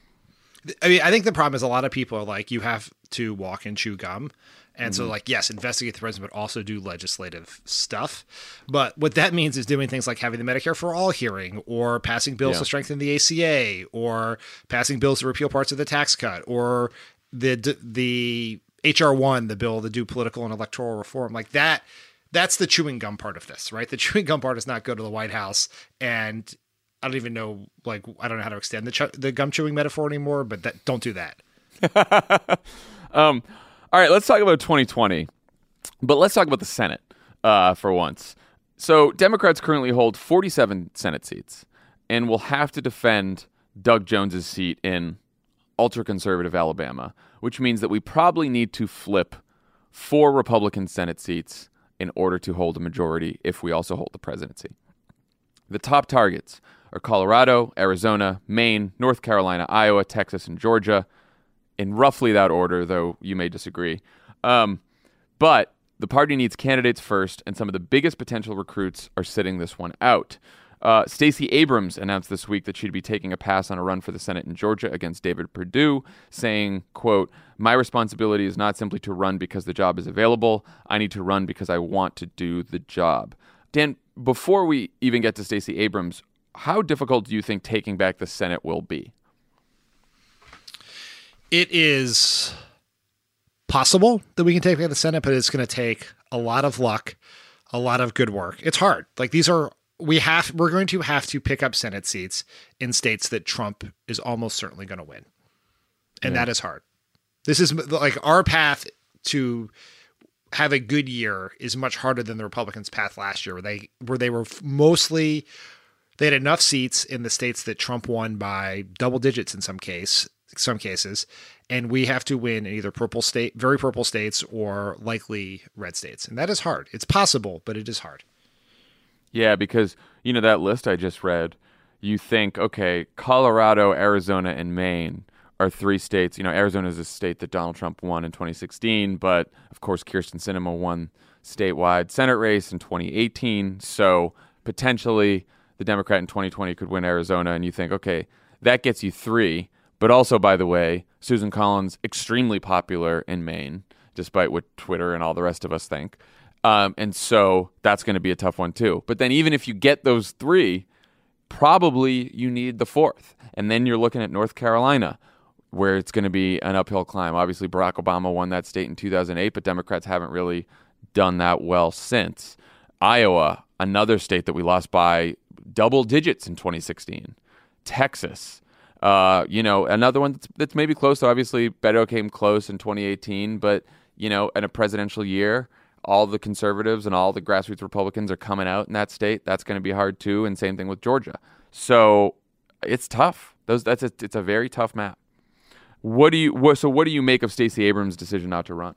I mean, I think the problem is a lot of people are like, you have to walk and chew gum. And mm-hmm. so like, yes, investigate the president, but also do legislative stuff. But what that means is doing things like having the Medicare for All hearing, or passing bills yeah. to strengthen the A C A, or passing bills to repeal parts of the tax cut, or the the H R one, the bill to do political and electoral reform. Like that, that's the chewing gum part of this, right? The chewing gum part is not go to the White House and I don't even know, like, I don't know how to extend the ch- the gum chewing metaphor anymore, but that, don't do that. um, all right, let's talk about twenty twenty, but let's talk about the Senate uh, for once. So Democrats currently hold forty-seven Senate seats and will have to defend Doug Jones's seat in ultra-conservative Alabama, which means that we probably need to flip four Republican Senate seats in order to hold a majority if we also hold the presidency. The top targets are Colorado, Arizona, Maine, North Carolina, Iowa, Texas, and Georgia, in roughly that order, though you may disagree. Um, but the party needs candidates first, and some of the biggest potential recruits are sitting this one out. Uh, Stacey Abrams announced this week that she'd be taking a pass on a run for the Senate in Georgia against David Perdue, saying, quote, "My responsibility is not simply to run because the job is available. I need to run because I want to do the job." Dan, before we even get to Stacey Abrams, how difficult do you think taking back the Senate will be? It is possible that we can take back the Senate, but it's going to take a lot of luck, a lot of good work. It's hard. Like these are, we have, we're going to have to pick up Senate seats in states that Trump is almost certainly going to win. And yeah. that is hard. This is like our path to have a good year is much harder than the Republicans' path last year, where they, where they were mostly, they had enough seats in the states that Trump won by double digits in some case, some cases, and we have to win in either purple state, very purple states, or likely red states, and that is hard. It's possible, but it is hard. Yeah, because you know that list I just read. You think, okay, Colorado, Arizona, and Maine are three states. You know, Arizona is a state that Donald Trump won in twenty sixteen, but of course, Kyrsten Sinema won statewide Senate race in twenty eighteen. So potentially, the Democrat in twenty twenty could win Arizona, and you think, okay, that gets you three. But also, by the way, Susan Collins, extremely popular in Maine, despite what Twitter and all the rest of us think. Um, and so that's going to be a tough one, too. But then even if you get those three, probably you need the fourth. And then you're looking at North Carolina, where it's going to be an uphill climb. Obviously, Barack Obama won that state in two thousand eight, but Democrats haven't really done that well since. Iowa, another state that we lost by double digits in twenty sixteen. Texas. Uh, you know, another one that's, that's maybe close. So obviously, Beto came close in twenty eighteen, but, you know, in a presidential year, all the conservatives and all the grassroots Republicans are coming out in that state. That's going to be hard, too. And same thing with Georgia. So it's tough. Those that's a, It's a very tough map. What do you what, so what do you make of Stacey Abrams' decision not to run?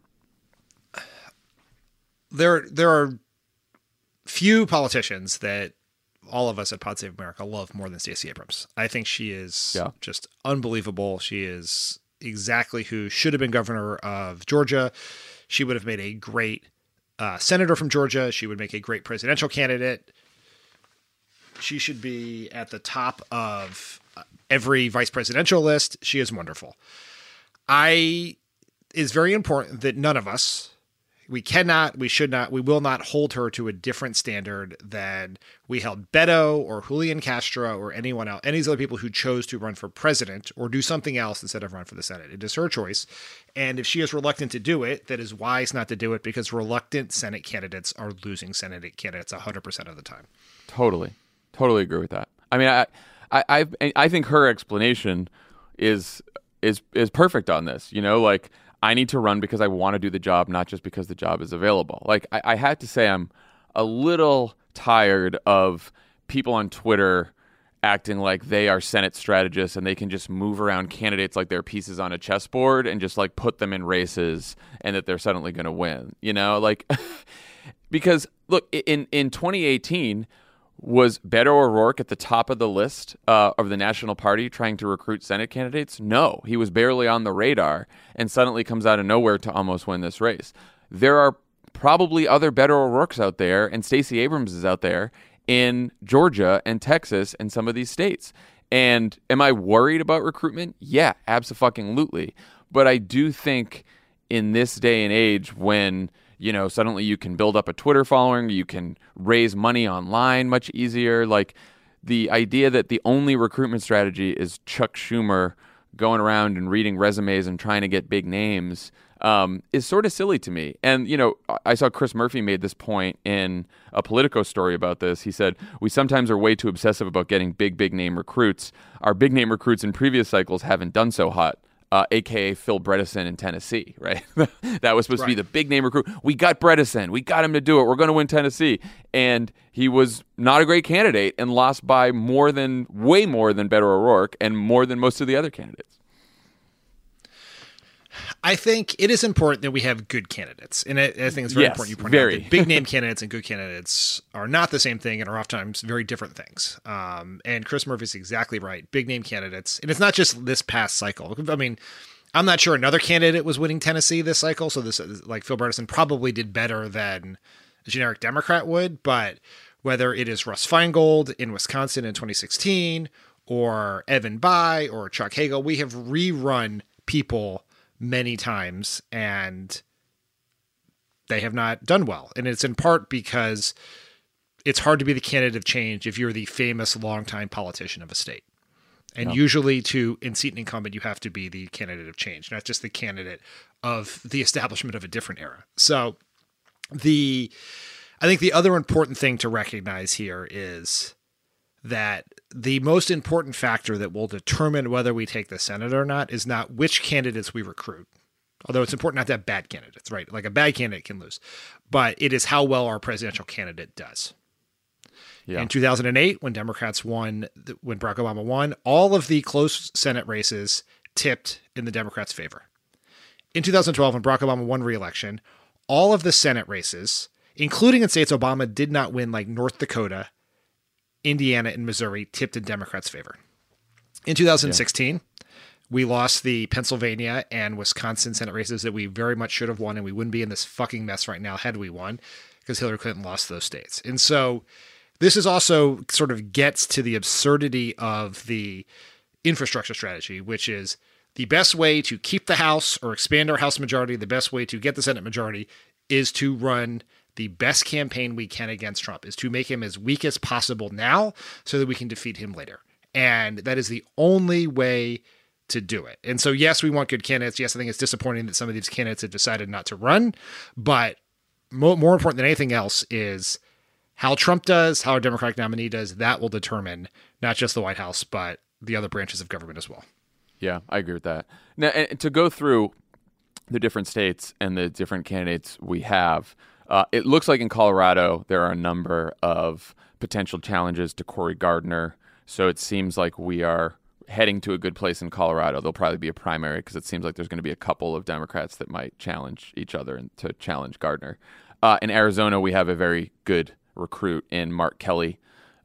There, there are few politicians that all of us at Pod Save America love more than Stacey Abrams. I think she is yeah. just unbelievable. She is exactly who should have been governor of Georgia. She would have made a great uh, senator from Georgia. She would make a great presidential candidate. She should be at the top of every vice presidential list. She is wonderful. I it's very important that none of us, we cannot, we should not, we will not hold her to a different standard than we held Beto or Julian Castro or anyone else, any of the other people who chose to run for president or do something else instead of run for the Senate. It is her choice. And if she is reluctant to do it, that is wise not to do it, because reluctant Senate candidates are losing Senate candidates one hundred percent of the time. Totally. Totally agree with that. I mean, I, I, I, I think her explanation is, is, is perfect on this, you know, like, I need to run because I want to do the job, not just because the job is available. Like, I, I had to say I'm a little tired of people on Twitter acting like they are Senate strategists and they can just move around candidates like they're pieces on a chessboard and just like put them in races and that they're suddenly going to win. You know, like, because look, in, in twenty eighteen, was Beto O'Rourke at the top of the list uh, of the National Party trying to recruit Senate candidates? No, he was barely on the radar and suddenly comes out of nowhere to almost win this race. There are probably other Beto O'Rourkes out there, and Stacey Abrams is out there in Georgia and Texas and some of these states. And am I worried about recruitment? Yeah, abso-fucking-lutely. But I do think in this day and age when you know, suddenly you can build up a Twitter following, you can raise money online much easier. Like the idea that the only recruitment strategy is Chuck Schumer going around and reading resumes and trying to get big names, um, is sort of silly to me. And, you know, I saw Chris Murphy made this point in a Politico story about this. He said, we sometimes are way too obsessive about getting big, big name recruits. Our big name recruits in previous cycles haven't done so hot. Uh, A K A Phil Bredesen in Tennessee, right? That was supposed right. to be the big name recruit. We got Bredesen. We got him to do it. We're going to win Tennessee. And he was not a great candidate and lost by more than, way more than Beto O'Rourke and more than most of the other candidates. I think it is important that we have good candidates. And I, I think it's very yes, important you point very. out that big name candidates and good candidates are not the same thing and are oftentimes very different things. Um, and Chris Murphy's exactly right. Big name candidates. And it's not just this past cycle. I mean, I'm not sure another candidate was winning Tennessee this cycle. So this, like Phil Bredesen probably did better than a generic Democrat would. But whether it is Russ Feingold in Wisconsin in twenty sixteen or Evan Bayh or Chuck Hagel, we have rerun people many times and they have not done well. And it's in part because it's hard to be the candidate of change if you're the famous longtime politician of a state. And yeah. usually to unseat an incumbent, you have to be the candidate of change, not just the candidate of the establishment of a different era. So the, I think the other important thing to recognize here is that the most important factor that will determine whether we take the Senate or not is not which candidates we recruit. Although it's important not to have bad candidates, right? Like a bad candidate can lose, but it is how well our presidential candidate does. Yeah. In two thousand eight, when Democrats won, when Barack Obama won, all of the close Senate races tipped in the Democrats' favor. In two thousand twelve, when Barack Obama won re-election, all of the Senate races, including in states Obama did not win, like North Dakota, Indiana, and Missouri, tipped in Democrats' favor. In two thousand sixteen, yeah. we lost the Pennsylvania and Wisconsin Senate races that we very much should have won, and we wouldn't be in this fucking mess right now had we won, because Hillary Clinton lost those states. And so this is also sort of gets to the absurdity of the infrastructure strategy, which is the best way to keep the House or expand our House majority, the best way to get the Senate majority is to run the best campaign we can against Trump, is to make him as weak as possible now so that we can defeat him later. And that is the only way to do it. And so, yes, we want good candidates. Yes, I think it's disappointing that some of these candidates have decided not to run. But more, more important than anything else is how Trump does, how a Democratic nominee does. That will determine not just the White House, but the other branches of government as well. Yeah, I agree with that. Now, and to go through the different states and the different candidates we have, Uh, it looks like in Colorado, there are a number of potential challenges to Cory Gardner. So it seems like we are heading to a good place in Colorado. There'll probably be a primary because it seems like there's going to be a couple of Democrats that might challenge each other and to challenge Gardner. Uh, in Arizona, we have a very good recruit in Mark Kelly.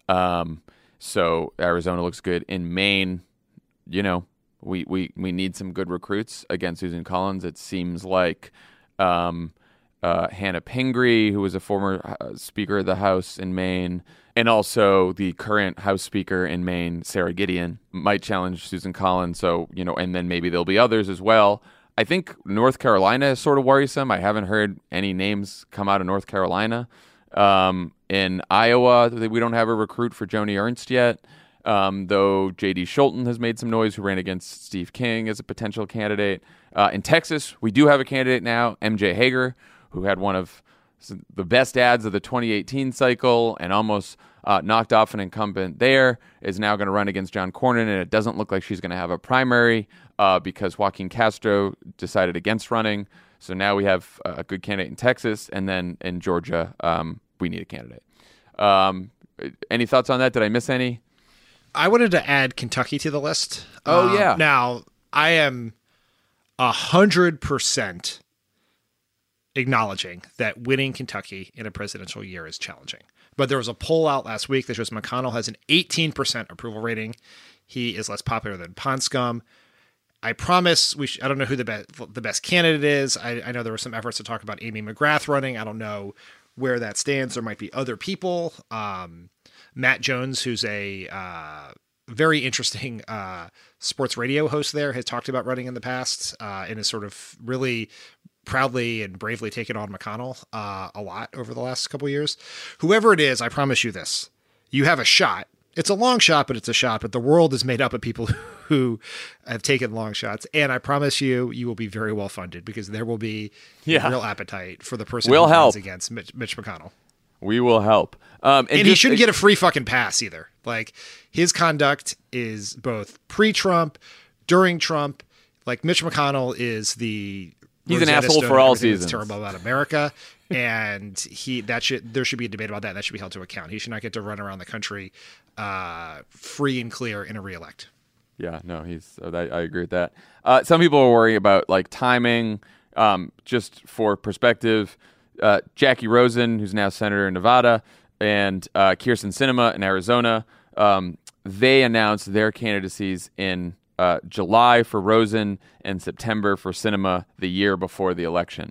Um, so Arizona looks good. In Maine, you know, we, we, we need some good recruits against Susan Collins. It seems like um, uh, Hannah Pingree, who was a former uh, Speaker of the House in Maine, and also the current House Speaker in Maine, Sarah Gideon, might challenge Susan Collins. So, you know, and then maybe there'll be others as well. I think North Carolina is sort of worrisome. I haven't heard any names come out of North Carolina. Um, in Iowa, we don't have a recruit for Joni Ernst yet, um, though J D Scholten has made some noise, who ran against Steve King as a potential candidate. Uh, in Texas, we do have a candidate now, M J Hager, who had one of the best ads of the twenty eighteen cycle and almost uh, knocked off an incumbent there, is now going to run against John Cornyn, and it doesn't look like she's going to have a primary uh, because Joaquin Castro decided against running. So now we have a good candidate in Texas, and then in Georgia, um, we need a candidate. Um, any thoughts on that? Did I miss any? I wanted to add Kentucky to the list. Oh, um, yeah. Now, I am one hundred percent acknowledging that winning Kentucky in a presidential year is challenging. But there was a poll out last week that shows McConnell has an eighteen percent approval rating. He is less popular than Ponscom. I promise we sh- I don't know who the, be- the best candidate is. I, I know there were some efforts to talk about Amy McGrath running. I don't know where that stands. There might be other people. Um, Matt Jones, who's a uh, very interesting uh, sports radio host there, has talked about running in the past uh, and has sort of really proudly and bravely taken on McConnell uh, a lot over the last couple of years. Whoever it is, I promise you this. You have a shot it's a long shot, but it's a shot. But the world is made up of people who have taken long shots. And I promise you, you will be very well funded because there will be Yeah. a real appetite for the person We'll who help. runs against Mitch, Mitch McConnell. We will help. Um, and And, he just- shouldn't get a free fucking pass either. Like, his conduct is both pre-Trump, during Trump. Like, Mitch McConnell is the He's an Rosetta asshole Stone for of all everything that's seasons. terrible about America, and he that should there should be a debate about that. That should be held to account. He should not get to run around the country uh, free and clear in a reelect. Yeah, no, he's. I, I agree with that. Uh, some people are worrying about like timing. Um, just for perspective, uh, Jackie Rosen, who's now senator in Nevada, and uh, Kyrsten Sinema in Arizona, um, they announced their candidacies in uh, July for Rosen and September for Sinema the year before the election.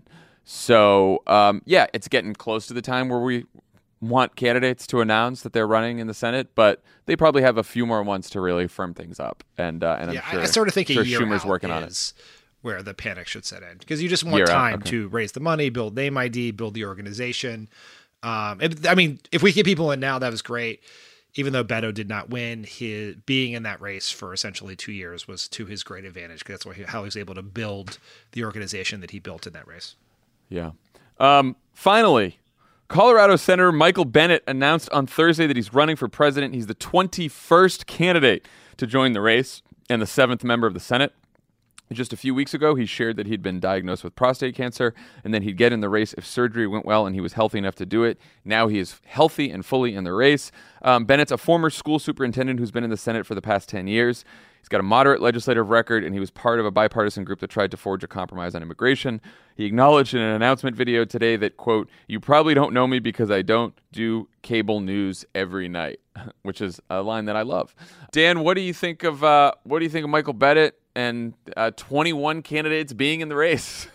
So um, yeah, it's getting close to the time where we want candidates to announce that they're running in the Senate, but they probably have a few more months to really firm things up. And uh, and Yeah, I'm I- sure, I sort of think sure a year Schumer's out working on it. is where the panic should set in because you just want Year out, time okay. to raise the money, build name I D, build the organization. Um, and, I mean, if we get people in now, that was great. Even though Beto did not win, his being in that race for essentially two years was to his great advantage because that's why he, how he was able to build the organization that he built in that race. Yeah. Um, finally, Colorado Senator Michael Bennet announced on Thursday that he's running for president. He's the twenty-first candidate to join the race and the seventh member of the Senate. Just a few weeks ago, he shared that he'd been diagnosed with prostate cancer and then he'd get in the race if surgery went well and he was healthy enough to do it. Now he is healthy and fully in the race. Um, Bennett's a former school superintendent who's been in the Senate for the past ten years. He's got a moderate legislative record, and he was part of a bipartisan group that tried to forge a compromise on immigration. He acknowledged in an announcement video today that, quote, "You probably don't know me because I don't do cable news every night," which is a line that I love. Dan, what do you think of uh, what do you think of Michael Bennet and uh, twenty-one candidates being in the race?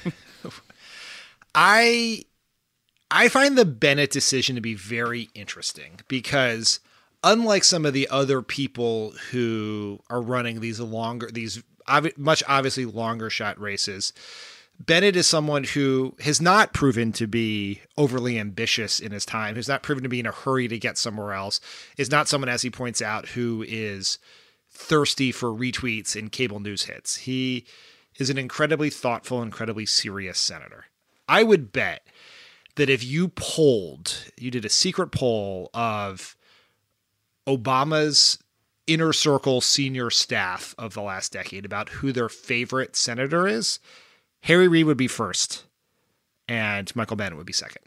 I I find the Bennett decision to be very interesting because unlike some of the other people who are running these longer, these obvi- much obviously longer shot races, Bennett is someone who has not proven to be overly ambitious in his time, has not proven to be in a hurry to get somewhere else, is not someone, as he points out, who is thirsty for retweets and cable news hits. He is an incredibly thoughtful, incredibly serious senator. I would bet that if you polled, you did a secret poll of Obama's inner circle senior staff of the last decade about who their favorite senator is, Harry Reid would be first and Michael Bennet would be second.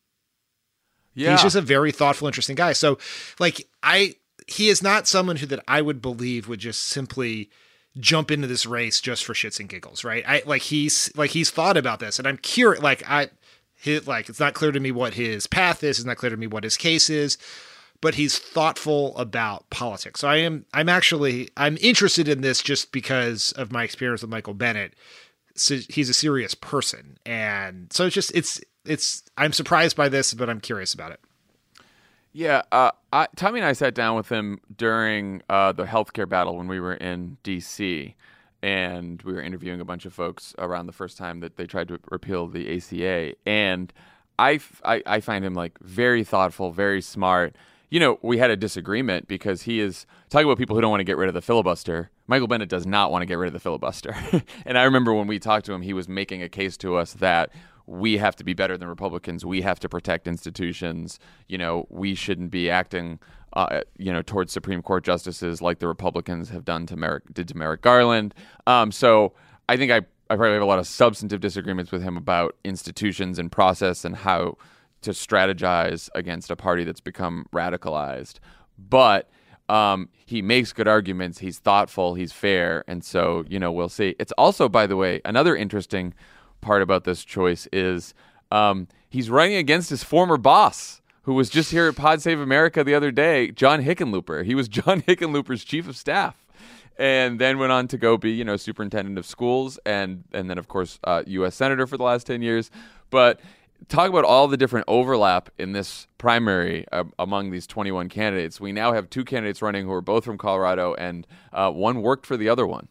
Yeah. He's just a very thoughtful, interesting guy. So like I, he is not someone who that I would believe would just simply jump into this race just for shits and giggles. Right. I like he's like, he's thought about this and I'm curious, like I, his, like, it's not clear to me what his path is. It's not clear to me what his case is, but he's thoughtful about politics. So I am, I'm actually, I'm interested in this just because of my experience with Michael Bennet. So he's a serious person. And so it's just, it's, it's, I'm surprised by this, but I'm curious about it. Yeah, uh, I, Tommy and I sat down with him during uh, the healthcare battle when we were in D C, and we were interviewing a bunch of folks around the first time that they tried to repeal the A C A. And I, I, I find him like very thoughtful, very smart. You know, we had a disagreement because he is talking about people who don't want to get rid of the filibuster. Michael Bennet does not want to get rid of the filibuster. And I remember when we talked to him, he was making a case to us that we have to be better than Republicans. We have to protect institutions. You know, we shouldn't be acting, uh, you know, towards Supreme Court justices like the Republicans have done to Merrick, did to Merrick Garland. Um, so I think I, I probably have a lot of substantive disagreements with him about institutions and process and how to strategize against a party that's become radicalized. But um, he makes good arguments. He's thoughtful. He's fair. And so, you know, we'll see. It's also, by the way, another interesting part about this choice is um, he's running against his former boss, who was just here at Pod Save America the other day, John Hickenlooper. He was John Hickenlooper's chief of staff, and then went on to go be, you know, superintendent of schools, and and then of course uh, U S senator for the last ten years. But talk about all the different overlap in this primary uh, among these twenty-one candidates. We now have two candidates running who are both from Colorado, and uh, one worked for the other one.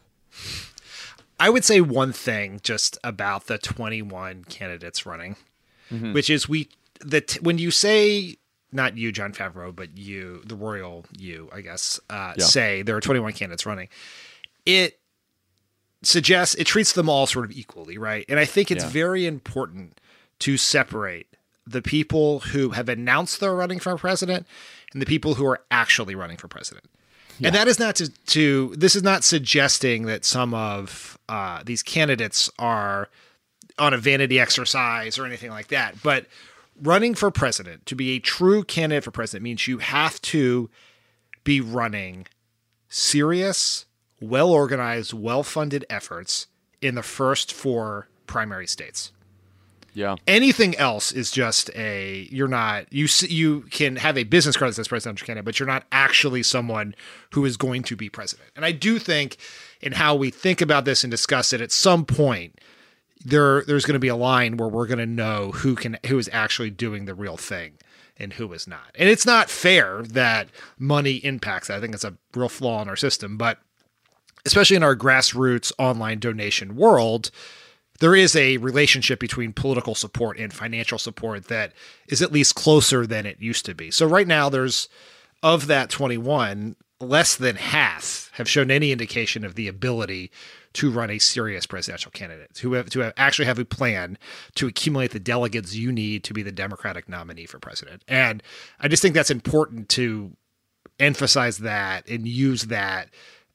I would say one thing just about the twenty-one candidates running, mm-hmm. which is we that when you say not you, Jon Favreau, but you, the royal you, I guess, uh, Yeah. say there are twenty-one candidates running, it suggests, it treats them all sort of equally, right? And I think it's Yeah. very important to separate the people who have announced they're running for president and the people who are actually running for president. And that is not to, to this is not suggesting that some of uh, these candidates are on a vanity exercise or anything like that. But running for president, to be a true candidate for president, means you have to be running serious, well-organized, well-funded efforts in the first four primary states. Yeah. Anything else is just a, you're not, you s- you can have a business card that says presidential candidate, but you're not actually someone who is going to be president. And I do think in how we think about this and discuss it, at some point, there there's going to be a line where we're going to know who can who is actually doing the real thing and who is not. And it's not fair that money impacts that. I think it's a real flaw in our system, but especially in our grassroots online donation world, there is a relationship between political support and financial support that is at least closer than it used to be. So right now, there's, of that twenty-one, less than half have shown any indication of the ability to run a serious presidential candidate, who have to have, actually have a plan to accumulate the delegates you need to be the Democratic nominee for president. And I just think that's important to emphasize that and use that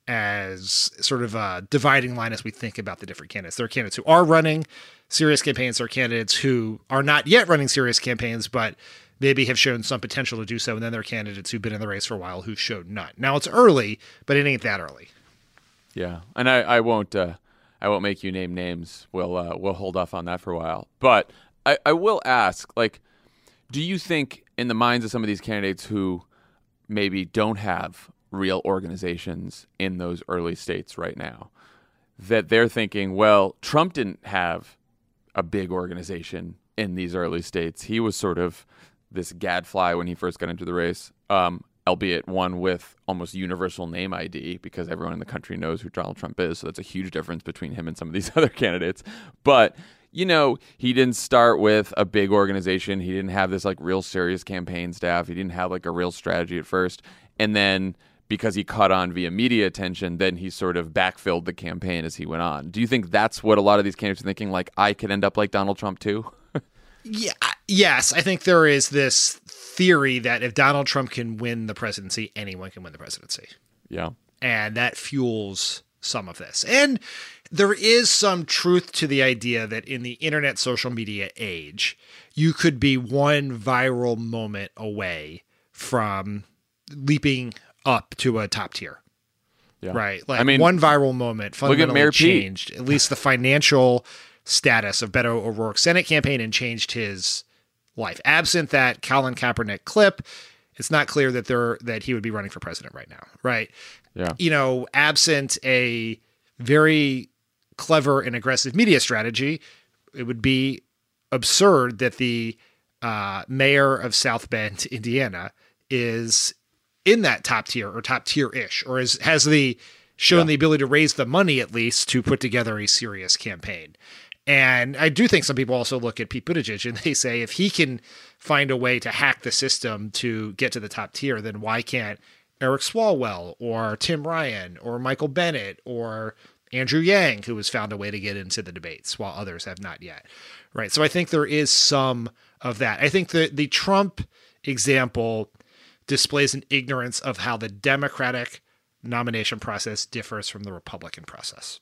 as sort of a dividing line as we think about the different candidates. There are candidates who are running serious campaigns. There are candidates who are not yet running serious campaigns, but maybe have shown some potential to do so. And then there are candidates who've been in the race for a while who showed none. Now it's early, but it ain't that early. Yeah, and I, I won't uh, I won't make you name names. We'll uh, we'll hold off on that for a while. But I, I will ask, like, do you think in the minds of some of these candidates who maybe don't have real organizations in those early states right now, that they're thinking, well, Trump didn't have a big organization in these early states. He was sort of this gadfly when he first got into the race, um, albeit one with almost universal name I D because everyone in the country knows who Donald Trump is. So that's a huge difference between him and some of these other candidates. But, you know, he didn't start with a big organization. He didn't have this like real serious campaign staff. He didn't have like a real strategy at first. And then because he caught on via media attention, then he sort of backfilled the campaign as he went on. Do you think that's what a lot of these candidates are thinking? Like, I could end up like Donald Trump too? Yeah. Yes. I think there is this theory that if Donald Trump can win the presidency, anyone can win the presidency. Yeah. And that fuels some of this. And there is some truth to the idea that in the internet social media age, you could be one viral moment away from leaping up to a top tier. Yeah. Right. Like I mean, one viral moment fundamentally Mayor Pete. changed at least the financial status of Beto O'Rourke's Senate campaign and changed his life. Absent that Colin Kaepernick clip, it's not clear that there that he would be running for president right now. Right. Yeah. You know, absent a very clever and aggressive media strategy, it would be absurd that the uh, mayor of South Bend, Indiana, is in that top tier or top tier-ish, or is, has the shown Yeah. the ability to raise the money at least to put together a serious campaign. And I do think some people also look at Pete Buttigieg and they say, if he can find a way to hack the system to get to the top tier, then why can't Eric Swalwell or Tim Ryan or Michael Bennett or Andrew Yang, who has found a way to get into the debates while others have not yet. Right. So I think there is some of that. I think the, the Trump example displays an ignorance of how the Democratic nomination process differs from the Republican process.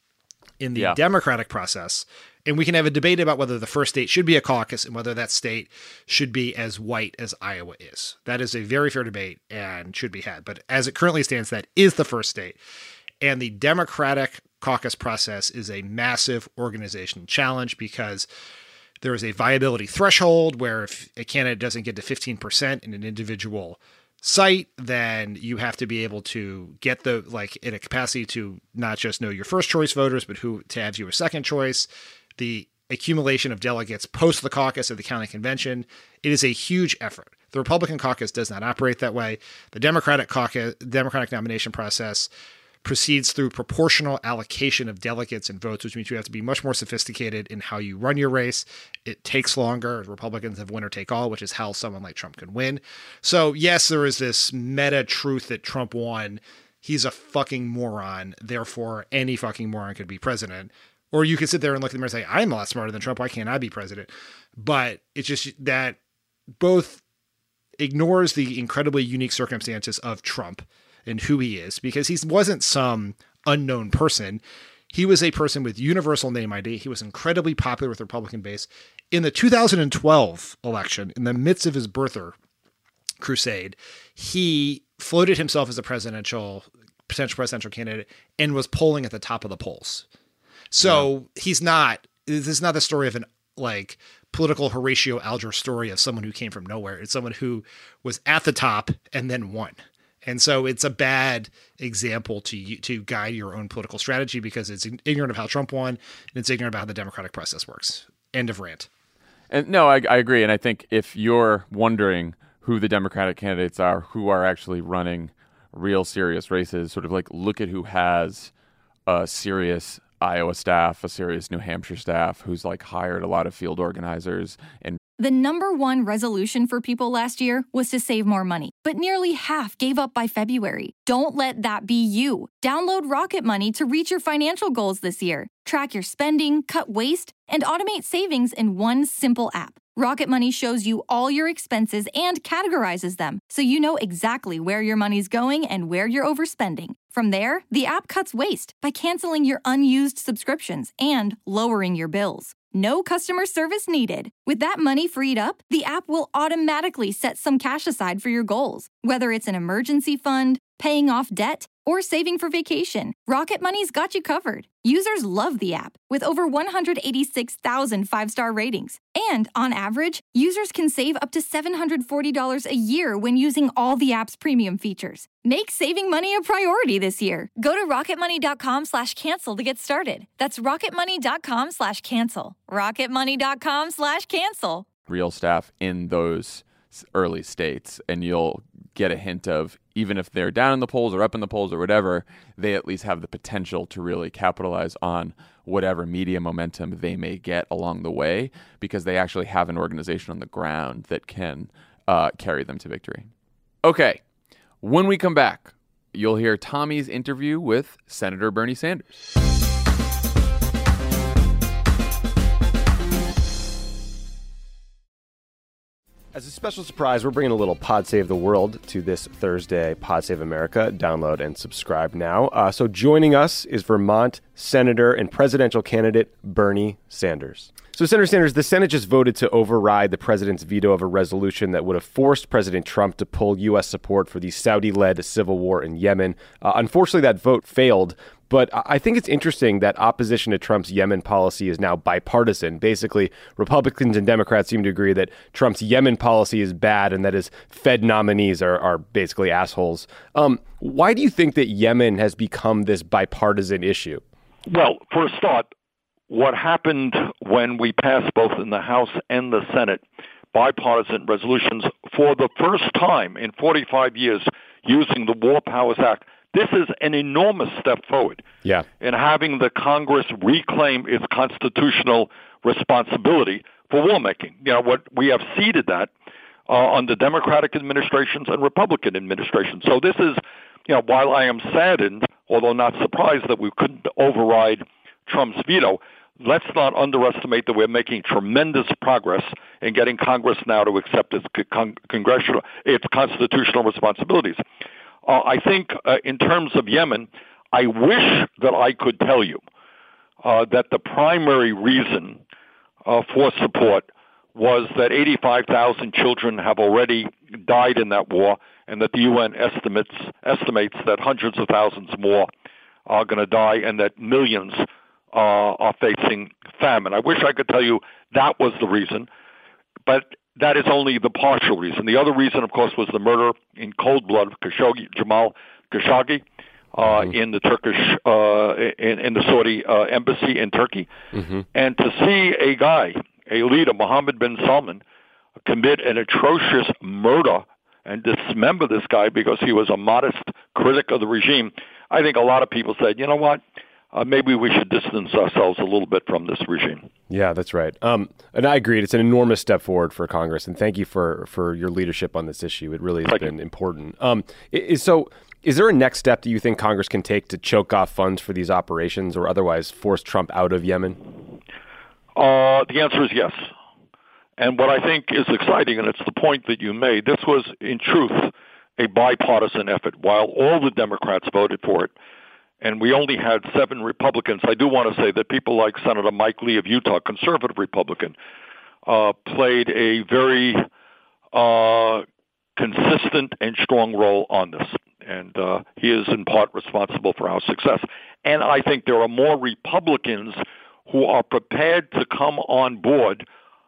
In the Yeah. Democratic process, and we can have a debate about whether the first state should be a caucus and whether that state should be as white as Iowa is. That is a very fair debate and should be had. But as it currently stands, that is the first state. And the Democratic caucus process is a massive organizational challenge because there is a viability threshold where if a candidate doesn't get to fifteen percent in an individual site, then you have to be able to get the, like, in a capacity to not just know your first choice voters, but who to have you a second choice. The accumulation of delegates post the caucus of the county convention, it is a huge effort. The Republican caucus does not operate that way. The Democratic caucus, Democratic nomination process proceeds through proportional allocation of delegates and votes, which means you have to be much more sophisticated in how you run your race. It takes longer. Republicans have winner take all, which is how someone like Trump can win. So yes, there is this meta truth that Trump won. He's a fucking moron. Therefore, any fucking moron could be president. Or you could sit there and look at them and say, I'm a lot smarter than Trump. Why can't I be president? But it's just that both ignores the incredibly unique circumstances of Trump and who he is, because he wasn't some unknown person. He was a person with universal name I D. He was incredibly popular with the Republican base. In the two thousand twelve election, in the midst of his birther crusade, he floated himself as a presidential, potential presidential candidate and was polling at the top of the polls. So yeah. he's not, this is not the story of an like political Horatio Alger story of someone who came from nowhere. It's someone who was at the top and then won. And so it's a bad example to to guide your own political strategy because it's ignorant of how Trump won and it's ignorant about how the democratic process works. End of rant. And no, I, I agree. And I think if you're wondering who the Democratic candidates are, who are actually running real serious races, sort of like look at who has a serious Iowa staff, a serious New Hampshire staff, who's like hired a lot of field organizers and The number one resolution for people last year was to save more money, but nearly half gave up by February. Don't let that be you. Download Rocket Money to reach your financial goals this year. Track your spending, cut waste, and automate savings in one simple app. Rocket Money shows you all your expenses and categorizes them, so you know exactly where your money's going and where you're overspending. From there, the app cuts waste by canceling your unused subscriptions and lowering your bills. No customer service needed. With that money freed up, the app will automatically set some cash aside for your goals. Whether it's an emergency fund, paying off debt, or saving for vacation, Rocket Money's got you covered. Users love the app, with over one hundred eighty-six thousand five-star ratings. And on average, users can save up to seven hundred forty dollars a year when using all the app's premium features. Make saving money a priority this year. Go to rocketmoney.com slash cancel to get started. That's rocketmoney.com slash cancel. rocketmoney.com slash cancel. Real staff in those early states, and you'll get a hint of, even if they're down in the polls or up in the polls or whatever, they at least have the potential to really capitalize on whatever media momentum they may get along the way, because they actually have an organization on the ground that can uh, carry them to victory. Okay, when we come back, you'll hear Tommy's interview with Senator Bernie Sanders. As a special surprise, we're bringing a little Pod Save the World to this Thursday Pod Save America. Download and subscribe now. Uh, so joining us is Vermont Senator and presidential candidate Bernie Sanders. So, Senator Sanders, the Senate just voted to override the president's veto of a resolution that would have forced President Trump to pull U S support for the Saudi-led civil war in Yemen. Uh, unfortunately, that vote failed. But I think it's interesting that opposition to Trump's Yemen policy is now bipartisan. Basically, Republicans and Democrats seem to agree that Trump's Yemen policy is bad and that his Fed nominees are, are basically assholes. Um, why do you think that Yemen has become this bipartisan issue? Well, for a start, what happened when we passed both in the House and the Senate bipartisan resolutions for the first time in forty-five years using the War Powers Act, this is an enormous step forward yeah. in having the Congress reclaim its constitutional responsibility for warmaking. You know, what we have ceded that uh, under Democratic administrations and Republican administrations. So this is, you know, while I am saddened, although not surprised that we couldn't override Trump's veto, let's not underestimate that we're making tremendous progress in getting Congress now to accept its con- congressional, its constitutional responsibilities. Uh, I think uh, in terms of Yemen, I wish that I could tell you uh, that the primary reason uh, for support was that eighty-five thousand children have already died in that war, and that the U N estimates estimates that hundreds of thousands more are going to die, and that millions uh, are facing famine. I wish I could tell you that was the reason, but that is only the partial reason. The other reason, of course, was the murder in cold blood of Khashoggi, Jamal Khashoggi uh, mm-hmm. in the Turkish, uh, in, in the Saudi uh, embassy in Turkey. Mm-hmm. And to see a guy, a leader, Mohammed bin Salman, commit an atrocious murder and dismember this guy because he was a modest critic of the regime, I think a lot of people said, you know what, uh, maybe we should distance ourselves a little bit from this regime. Yeah, that's right. Um, and I agree. It's an enormous step forward for Congress. And thank you for, for your leadership on this issue. It really has Thank been you. important. Um, is, so is there a next step that you think Congress can take to choke off funds for these operations or otherwise force Trump out of Yemen? Uh, the answer is yes. And what I think is exciting, and it's the point that you made, this was, in truth, a bipartisan effort. While all the Democrats voted for it, and we only had seven Republicans, I do want to say that people like Senator Mike Lee of Utah, conservative Republican, uh, played a very uh, consistent and strong role on this. And uh, he is in part responsible for our success. And I think there are more Republicans who are prepared to come on board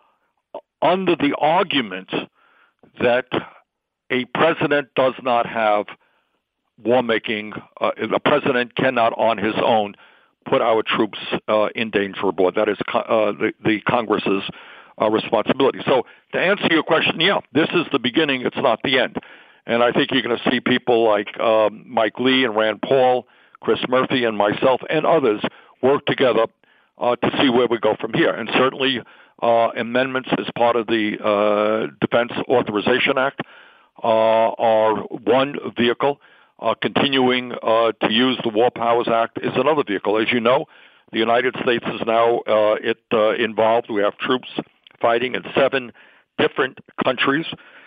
under the argument that a president does not have war-making, uh, a president cannot on his own put our troops uh, in danger abroad. That is uh, the, the Congress's uh, responsibility. So to answer your question, yeah, this is the beginning. It's not the end. And I think you're going to see people like um, Mike Lee and Rand Paul, Chris Murphy and myself and others work together uh, to see where we go from here. And certainly uh, amendments as part of the uh, Defense Authorization Act uh, are one vehicle. Uh, continuing uh, to use the War Powers Act is another vehicle. As you know, the United States is now uh, it, uh, involved. We have troops fighting in seven different countries.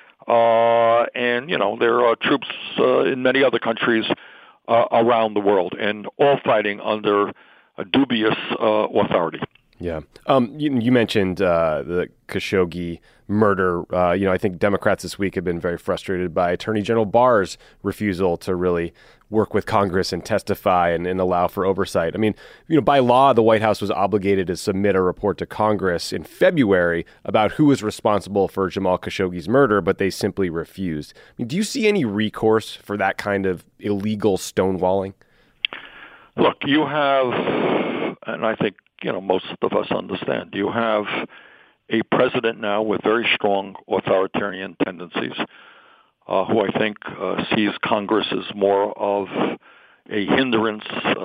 Uh, and, you know, there are troops uh, in many other countries uh, around the world, and all fighting under a dubious uh, authority. Yeah. Um, you, you mentioned uh, the Khashoggi murder. Uh, you know, I think Democrats this week have been very frustrated by Attorney General Barr's refusal to really work with Congress and testify and, and allow for oversight. I mean, you know, by law, the White House was obligated to submit a report to Congress in February about who was responsible for Jamal Khashoggi's murder, but they simply refused. I mean, do you see any recourse for that kind of illegal stonewalling? Look, you have, and I think, you know, most of us understand, you have a president now with very strong authoritarian tendencies, uh, who I think uh, sees Congress as more of a hindrance,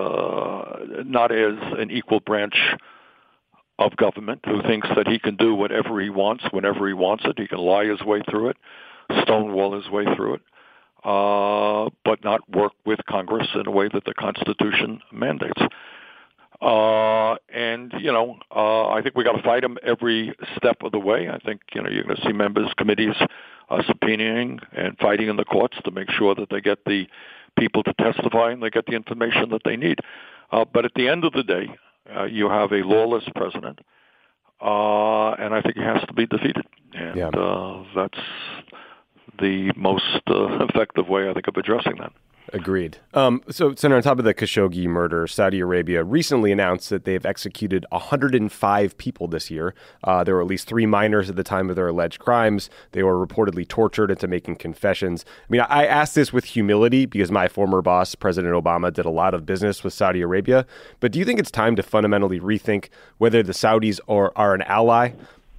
uh, not as an equal branch of government, who thinks that he can do whatever he wants, whenever he wants it. He can lie his way through it, stonewall his way through it, uh, but not work with Congress in a way that the Constitution mandates. Uh, and, you know, uh, I think we got to fight them every step of the way. I think, you know, you're going to see members, committees uh, subpoenaing and fighting in the courts to make sure that they get the people to testify and they get the information that they need. Uh, but at the end of the day, uh, you have a lawless president, uh, and I think he has to be defeated. And yeah. uh, that's the most uh, effective way, I think, of addressing that. Agreed. Um, so, Senator, on top of the Khashoggi murder, Saudi Arabia recently announced that they've executed one hundred five people this year. Uh, there were at least three minors at the time of their alleged crimes. They were reportedly tortured into making confessions. I mean, I ask this with humility because my former boss, President Obama, did a lot of business with Saudi Arabia. But do you think it's time to fundamentally rethink whether the Saudis are, are an ally?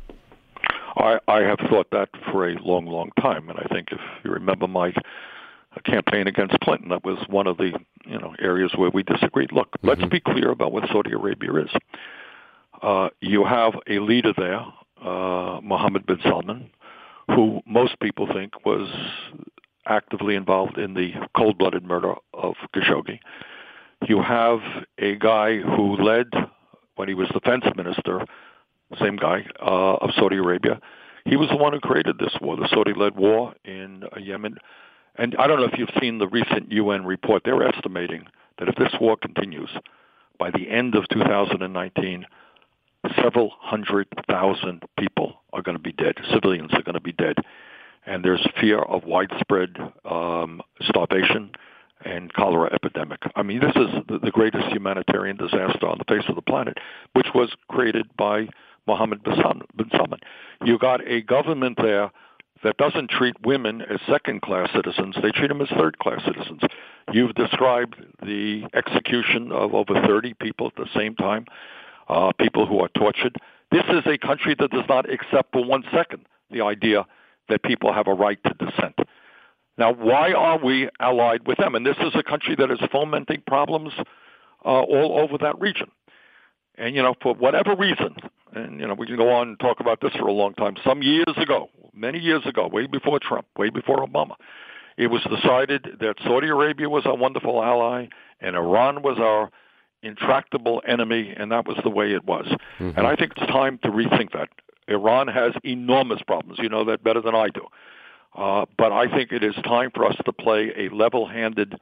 I, I have thought that for a long, long time. And I think if you remember my a campaign against Clinton, that was one of the you know areas where we disagreed. Look, mm-hmm. let's be clear about what Saudi Arabia is. Uh, you have a leader there, uh, Mohammed bin Salman, who most people think was actively involved in the cold-blooded murder of Khashoggi. You have a guy who led, when he was defense minister, same guy, uh, of Saudi Arabia. He was the one who created this war, the Saudi-led war in uh, Yemen. And I don't know if you've seen the recent U N report. They're estimating that if this war continues, by the end of two thousand nineteen, several hundred thousand people are going to be dead. Civilians are going to be dead. And there's fear of widespread um, starvation and cholera epidemic. I mean, this is the, the greatest humanitarian disaster on the face of the planet, which was created by Mohammed bin Salman. You got a government there that doesn't treat women as second-class citizens. They treat them as third-class citizens. You've described the execution of over thirty people at the same time, uh, people who are tortured. This is a country that does not accept for one second the idea that people have a right to dissent. Now, why are we allied with them? And this is a country that is fomenting problems uh, all over that region. And, you know, for whatever reason, and, you know, we can go on and talk about this for a long time. Some years ago, many years ago, way before Trump, way before Obama, it was decided that Saudi Arabia was our wonderful ally and Iran was our intractable enemy, and that was the way it was. Mm-hmm. And I think it's time to rethink that. Iran has enormous problems. You know that better than I do. Uh, but I think it is time for us to play a level-handed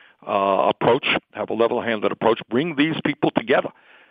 uh, approach, have a level-handed approach, bring these people together.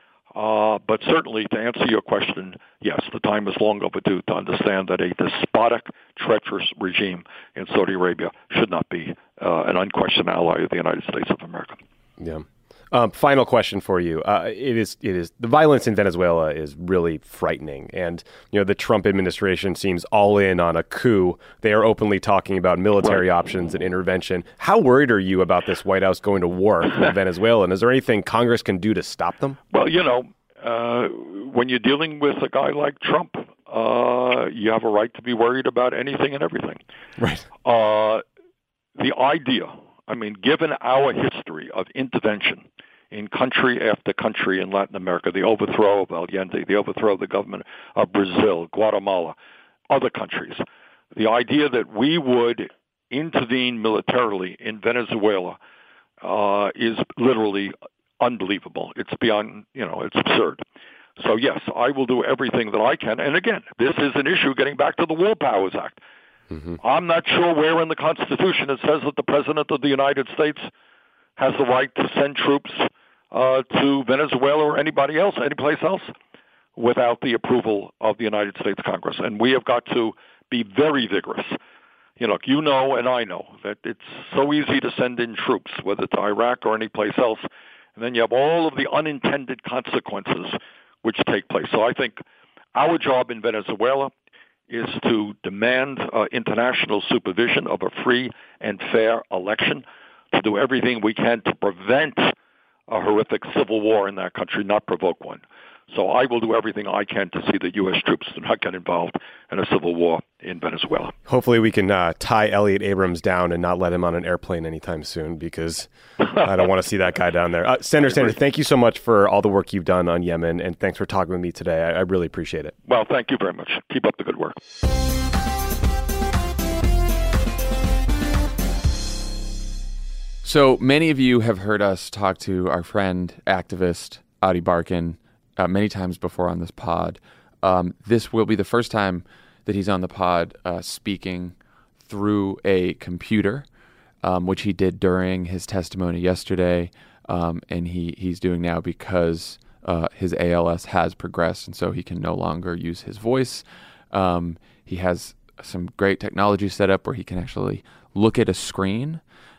Uh, but certainly, to answer your question, yes, the time is long overdue to understand that a despotic, treacherous regime in Saudi Arabia should not be uh, an unquestioned ally of the United States of America. Yeah. Um, final question for you. Uh, it is, it is, the violence in Venezuela is really frightening. And, you know, the Trump administration seems all in on a coup. They are openly talking about military right. options and intervention. How worried are you about this White House going to war with Venezuela? And is there anything Congress can do to stop them? Well, you know, uh, when you're dealing with a guy like Trump, uh, you have a right to be worried about anything and everything. Right. Uh, the idea, I mean, given our history of intervention in country after country in Latin America, the overthrow of Allende, the overthrow of the government of Brazil, Guatemala, other countries, the idea that we would intervene militarily in Venezuela uh, is literally unbelievable. It's beyond, you know, it's absurd. So, yes, I will do everything that I can. And again, this is an issue getting back to the War Powers Act. Mm-hmm. I'm not sure where in the Constitution it says that the President of the United States has the right to send troops uh, to Venezuela or anybody else, any place else, without the approval of the United States Congress. And we have got to be very vigorous. You know, you know and I know that it's so easy to send in troops, whether to Iraq or any place else, and then you have all of the unintended consequences which take place. So I think our job in Venezuela is to demand uh, international supervision of a free and fair election, to do everything we can to prevent a horrific civil war in that country, not provoke one. So I will do everything I can to see that U S troops do not get involved in a civil war in Venezuela. Hopefully we can uh, tie Elliot Abrams down and not let him on an airplane anytime soon, because I don't want to see that guy down there. Uh, Senator Sanders, thank you so much for all the work you've done on Yemen, and thanks for talking with me today. I, I really appreciate it. Well, thank you very much. Keep up the good work. So many of you have heard us talk to our friend, activist Adi Barkan, Uh, many times before on this pod. Um, this will be the first time that he's on the pod uh, speaking through a computer, um, which he did during his testimony yesterday, um, and he, he's doing now because uh, his A L S has progressed, and so he can no longer use his voice. Um, he has some great technology set up where he can actually look at a screen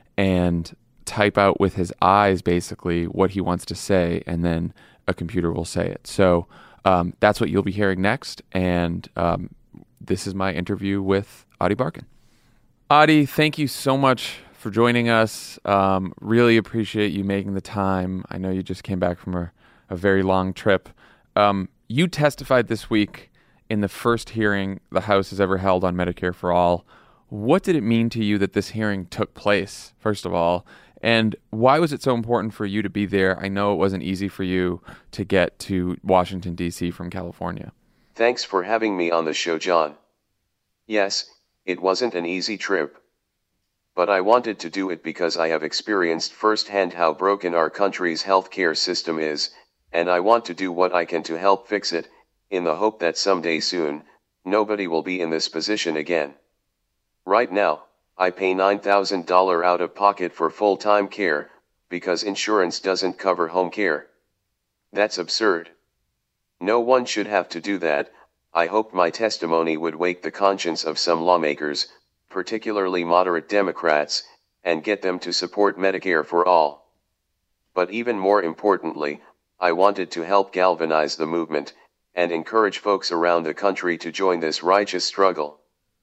and type out with his eyes basically what he wants to say, and then a computer will say it. So um, that's what you'll be hearing next. And um, this is my interview with Adi Barkan. Adi, thank you so much for joining us. Um, really appreciate you making the time. I know you just came back from a, a very long trip. Um, you testified this week in the first hearing the House has ever held on Medicare for All. What did it mean to you that this hearing took place, first of all? And why was it so important for you to be there? I know it wasn't easy for you to get to Washington, D C from California. Thanks for having me on the show, John. Yes, it wasn't an easy trip. But I wanted to do it because I have experienced firsthand how broken our country's healthcare system is, and I want to do what I can to help fix it, in the hope that someday soon, nobody will be in this position again. Right now, I pay nine thousand dollars out of pocket for full-time care, because insurance doesn't cover home care. That's absurd. No one should have to do that. I hope my testimony would wake the conscience of some lawmakers, particularly moderate Democrats, and get them to support Medicare for all. But even more importantly, I wanted to help galvanize the movement, and encourage folks around the country to join this righteous struggle.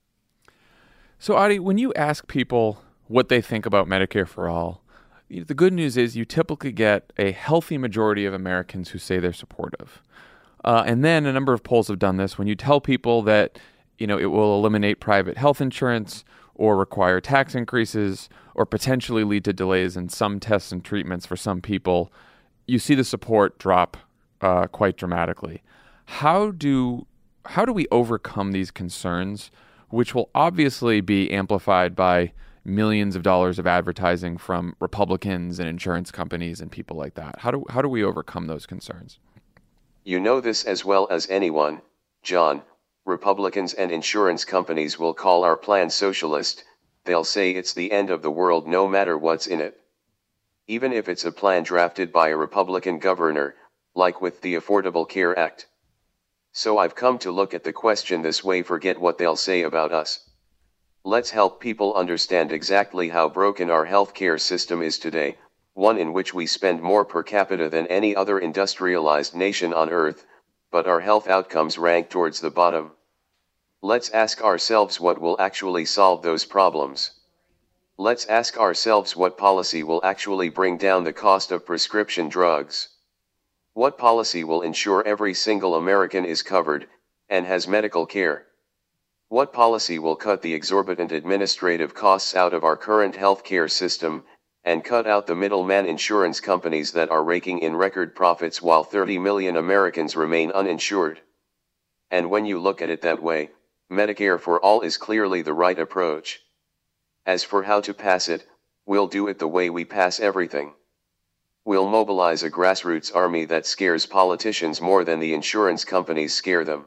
So, Adi, when you ask people what they think about Medicare for All, the good news is you typically get a healthy majority of Americans who say they're supportive. Uh, and then a number of polls have done this. When you tell people that, you know, it will eliminate private health insurance, or require tax increases or potentially lead to delays in some tests and treatments for some people, you see the support drop uh, quite dramatically. How do how do we overcome these concerns, which will obviously be amplified by millions of dollars of advertising from Republicans and insurance companies and people like that? How do how do we overcome those concerns? You know this as well as anyone, John. Republicans and insurance companies will call our plan socialist. They'll say it's the end of the world no matter what's in it. Even if it's a plan drafted by a Republican governor, like with the Affordable Care Act. So I've come to look at the question this way: forget what they'll say about us. Let's help people understand exactly how broken our healthcare system is today, one in which we spend more per capita than any other industrialized nation on earth, but our health outcomes rank towards the bottom. Let's ask ourselves what will actually solve those problems. Let's ask ourselves what policy will actually bring down the cost of prescription drugs. What policy will ensure every single American is covered and has medical care? What policy will cut the exorbitant administrative costs out of our current healthcare system and cut out the middleman insurance companies that are raking in record profits while thirty million Americans remain uninsured? And when you look at it that way, Medicare for all is clearly the right approach. As for how to pass it, we'll do it the way we pass everything. We'll mobilize a grassroots army that scares politicians more than the insurance companies scare them.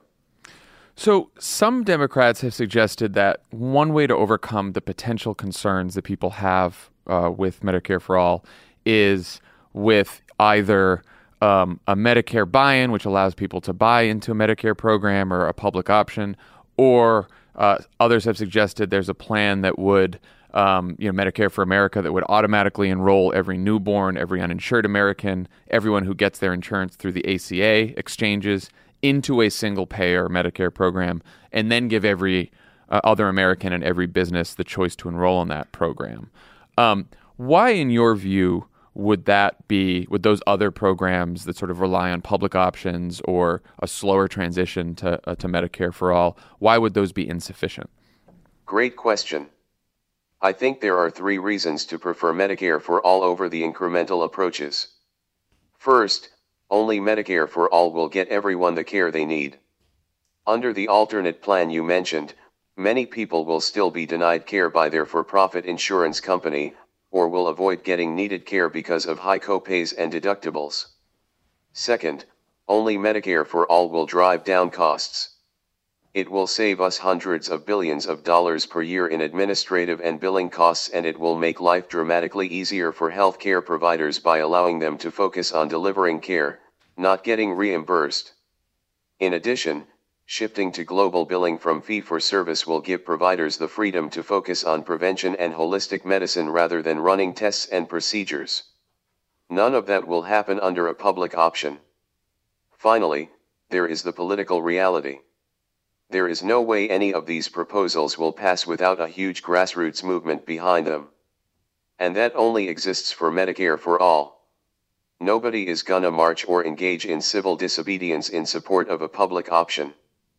So some Democrats have suggested that one way to overcome the potential concerns that people have uh, with Medicare for All is with either um, a Medicare buy-in, which allows people to buy into a Medicare program or a public option, or uh, others have suggested there's a plan that would, um, you know, Medicare for America, that would automatically enroll every newborn, every uninsured American, everyone who gets their insurance through the A C A exchanges into a single-payer Medicare program, and then give every uh, other American and every business the choice to enroll in that program. Um, why, in your view, would that be, would those other programs that sort of rely on public options or a slower transition to uh, to Medicare for All, why would those be insufficient? Great question. I think there are three reasons to prefer Medicare for All over the incremental approaches. First, only Medicare for All will get everyone the care they need. Under the alternate plan you mentioned, many people will still be denied care by their for-profit insurance company, or will avoid getting needed care because of high copays and deductibles. Second, only Medicare for All will drive down costs. It will save us hundreds of billions of dollars per year in administrative and billing costs, and it will make life dramatically easier for healthcare providers by allowing them to focus on delivering care, not getting reimbursed. In addition, shifting to global billing from fee-for-service will give providers the freedom to focus on prevention and holistic medicine rather than running tests and procedures. None of that will happen under a public option. Finally, there is the political reality. There is no way any of these proposals will pass without a huge grassroots movement behind them. And that only exists for Medicare for All. Nobody is gonna march or engage in civil disobedience in support of a public option.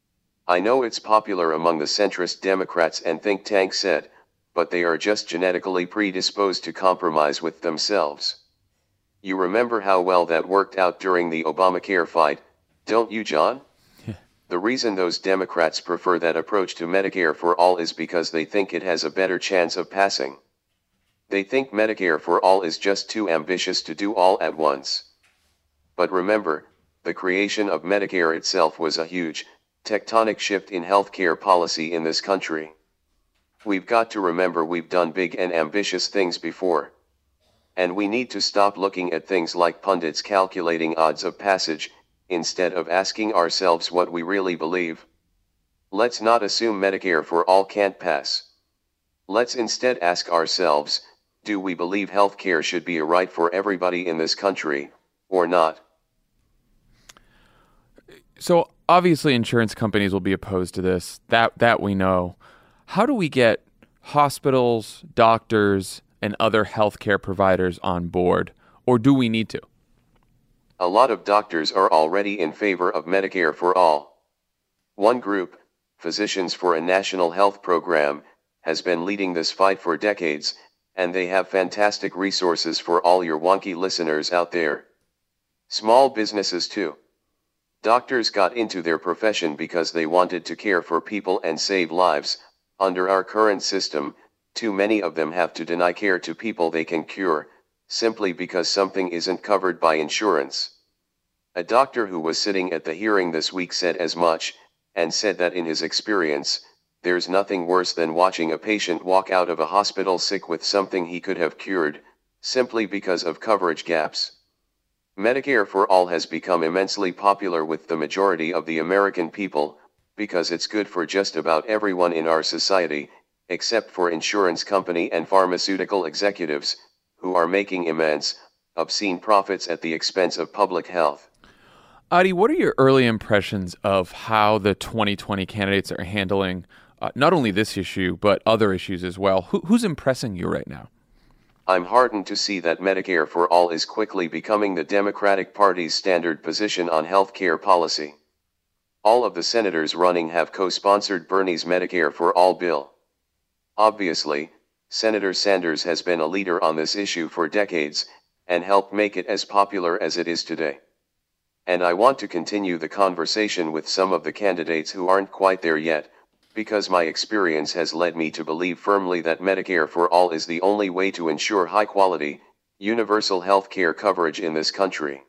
I know it's popular among the centrist Democrats and think tanks said, but they are just genetically predisposed to compromise with themselves. You remember how well that worked out during the Obamacare fight, don't you, John? The reason those Democrats prefer that approach to Medicare for All is because they think it has a better chance of passing. They think Medicare for All is just too ambitious to do all at once. But remember, the creation of Medicare itself was a huge, tectonic shift in healthcare policy in this country. We've got to remember we've done big and ambitious things before. And we need to stop looking at things like pundits calculating odds of passage, instead of asking ourselves what we really believe. Let's not assume Medicare for All can't pass. Let's instead ask ourselves, do we believe healthcare should be a right for everybody in this country, or not? So obviously insurance companies will be opposed to this, that that we know. How do we get hospitals, doctors, and other healthcare providers on board, or do we need to? A lot of doctors are already in favor of Medicare for All. One group, Physicians for a National Health Program, has been leading this fight for decades, and they have fantastic resources for all your wonky listeners out there. Small businesses too. Doctors got into their profession because they wanted to care for people and save lives. Under our current system, too many of them have to deny care to people they can cure, simply because something isn't covered by insurance. A doctor who was sitting at the hearing this week said as much, and said that in his experience, there's nothing worse than watching a patient walk out of a hospital sick with something he could have cured, simply because of coverage gaps. Medicare for All has become immensely popular with the majority of the American people, because it's good for just about everyone in our society, except for insurance company and pharmaceutical executives, who are making immense, obscene profits at the expense of public health. Adi, what are your early impressions of how the twenty twenty candidates are handling uh, not only this issue, but other issues as well? Who, who's impressing you right now? I'm heartened to see that Medicare for All is quickly becoming the Democratic Party's standard position on health care policy. All of the senators running have co-sponsored Bernie's Medicare for All bill. Obviously, Senator Sanders has been a leader on this issue for decades, and helped make it as popular as it is today. And I want to continue the conversation with some of the candidates who aren't quite there yet, because my experience has led me to believe firmly that Medicare for All is the only way to ensure high-quality, universal health care coverage in this country.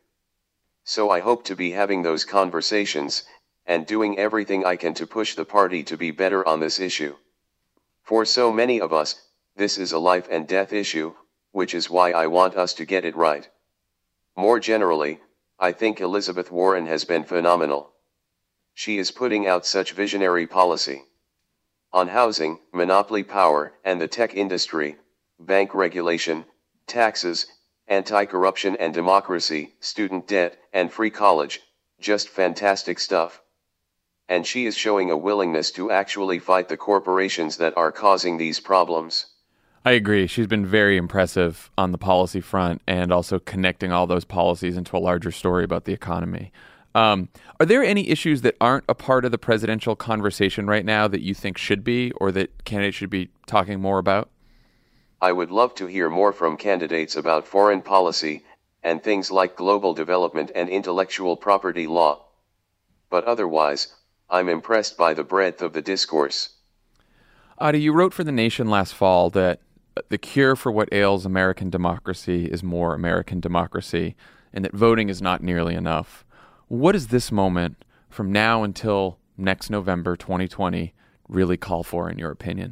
So I hope to be having those conversations, and doing everything I can to push the party to be better on this issue. For so many of us, this is a life and death issue, which is why I want us to get it right. More generally, I think Elizabeth Warren has been phenomenal. She is putting out such visionary policy. On housing, monopoly power, and the tech industry, bank regulation, taxes, anti-corruption and democracy, student debt, and free college, just fantastic stuff. And she is showing a willingness to actually fight the corporations that are causing these problems. I agree. She's been very impressive on the policy front and also connecting all those policies into a larger story about the economy. Um, are there any issues that aren't a part of the presidential conversation right now that you think should be, or that candidates should be talking more about? I would love to hear more from candidates about foreign policy, and things like global development and intellectual property law. But otherwise, I'm impressed by the breadth of the discourse. Adi, you wrote for The Nation last fall that the cure for what ails American democracy is more American democracy, and that voting is not nearly enough. What does this moment, from now until next November twenty twenty, really call for, in your opinion?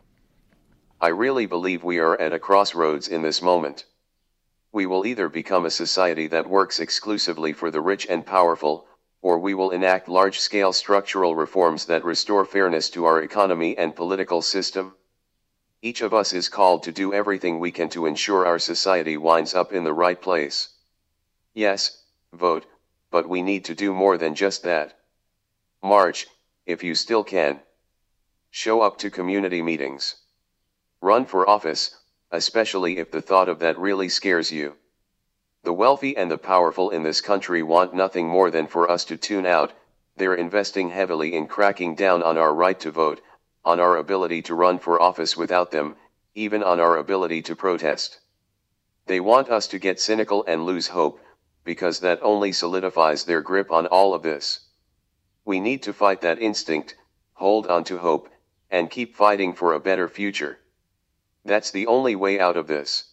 I really believe we are at a crossroads in this moment. We will either become a society that works exclusively for the rich and powerful, or we will enact large-scale structural reforms that restore fairness to our economy and political system. Each of us is called to do everything we can to ensure our society winds up in the right place. Yes, vote, but we need to do more than just that. March, if you still can. Show up to community meetings. Run for office, especially if the thought of that really scares you. The wealthy and the powerful in this country want nothing more than for us to tune out. They're investing heavily in cracking down on our right to vote, on our ability to run for office without them, even on our ability to protest. They want us to get cynical and lose hope, because that only solidifies their grip on all of this. We need to fight that instinct, hold on to hope, and keep fighting for a better future. That's the only way out of this.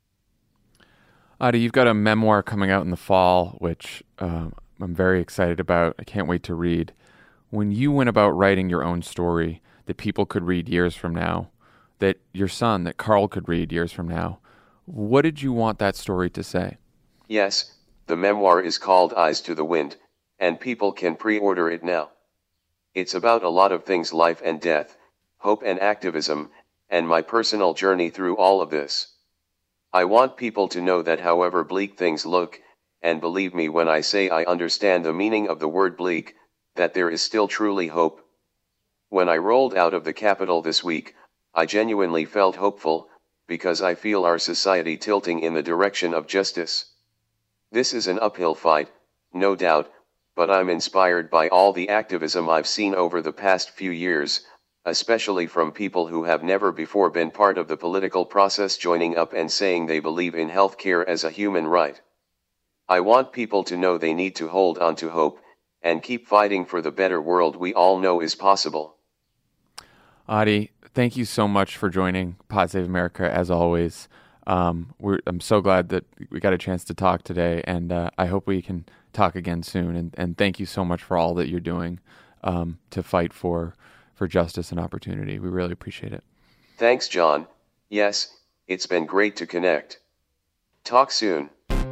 Adi, you've got a memoir coming out in the fall, which um, I'm very excited about. I can't wait to read. When you went about writing your own story that people could read years from now, that your son, that Carl could read years from now, what did you want that story to say? Yes, the memoir is called Eyes to the Wind, and people can pre-order it now. It's about a lot of things: life and death, hope and activism, and my personal journey through all of this. I want people to know that however bleak things look, and believe me when I say I understand the meaning of the word bleak, that there is still truly hope. When I rolled out of the Capitol this week, I genuinely felt hopeful, because I feel our society tilting in the direction of justice. This is an uphill fight, no doubt, but I'm inspired by all the activism I've seen over the past few years, especially from people who have never before been part of the political process joining up and saying they believe in healthcare as a human right. I want people to know they need to hold on to hope, and keep fighting for the better world we all know is possible. Adi, thank you so much for joining Pod Save America, as always. Um, we're, I'm so glad that we got a chance to talk today, and uh, I hope we can talk again soon. And, and thank you so much for all that you're doing um, to fight for, for justice and opportunity. We really appreciate it. Thanks, John. Yes, it's been great to connect. Talk soon.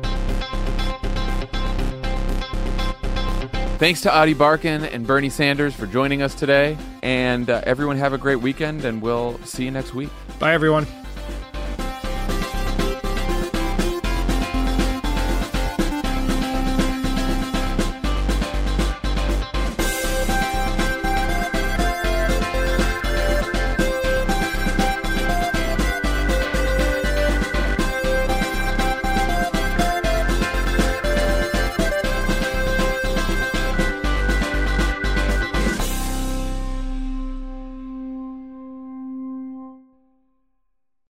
Thanks to Adi Barkan and Bernie Sanders for joining us today. And uh, everyone have a great weekend, and we'll see you next week. Bye, everyone.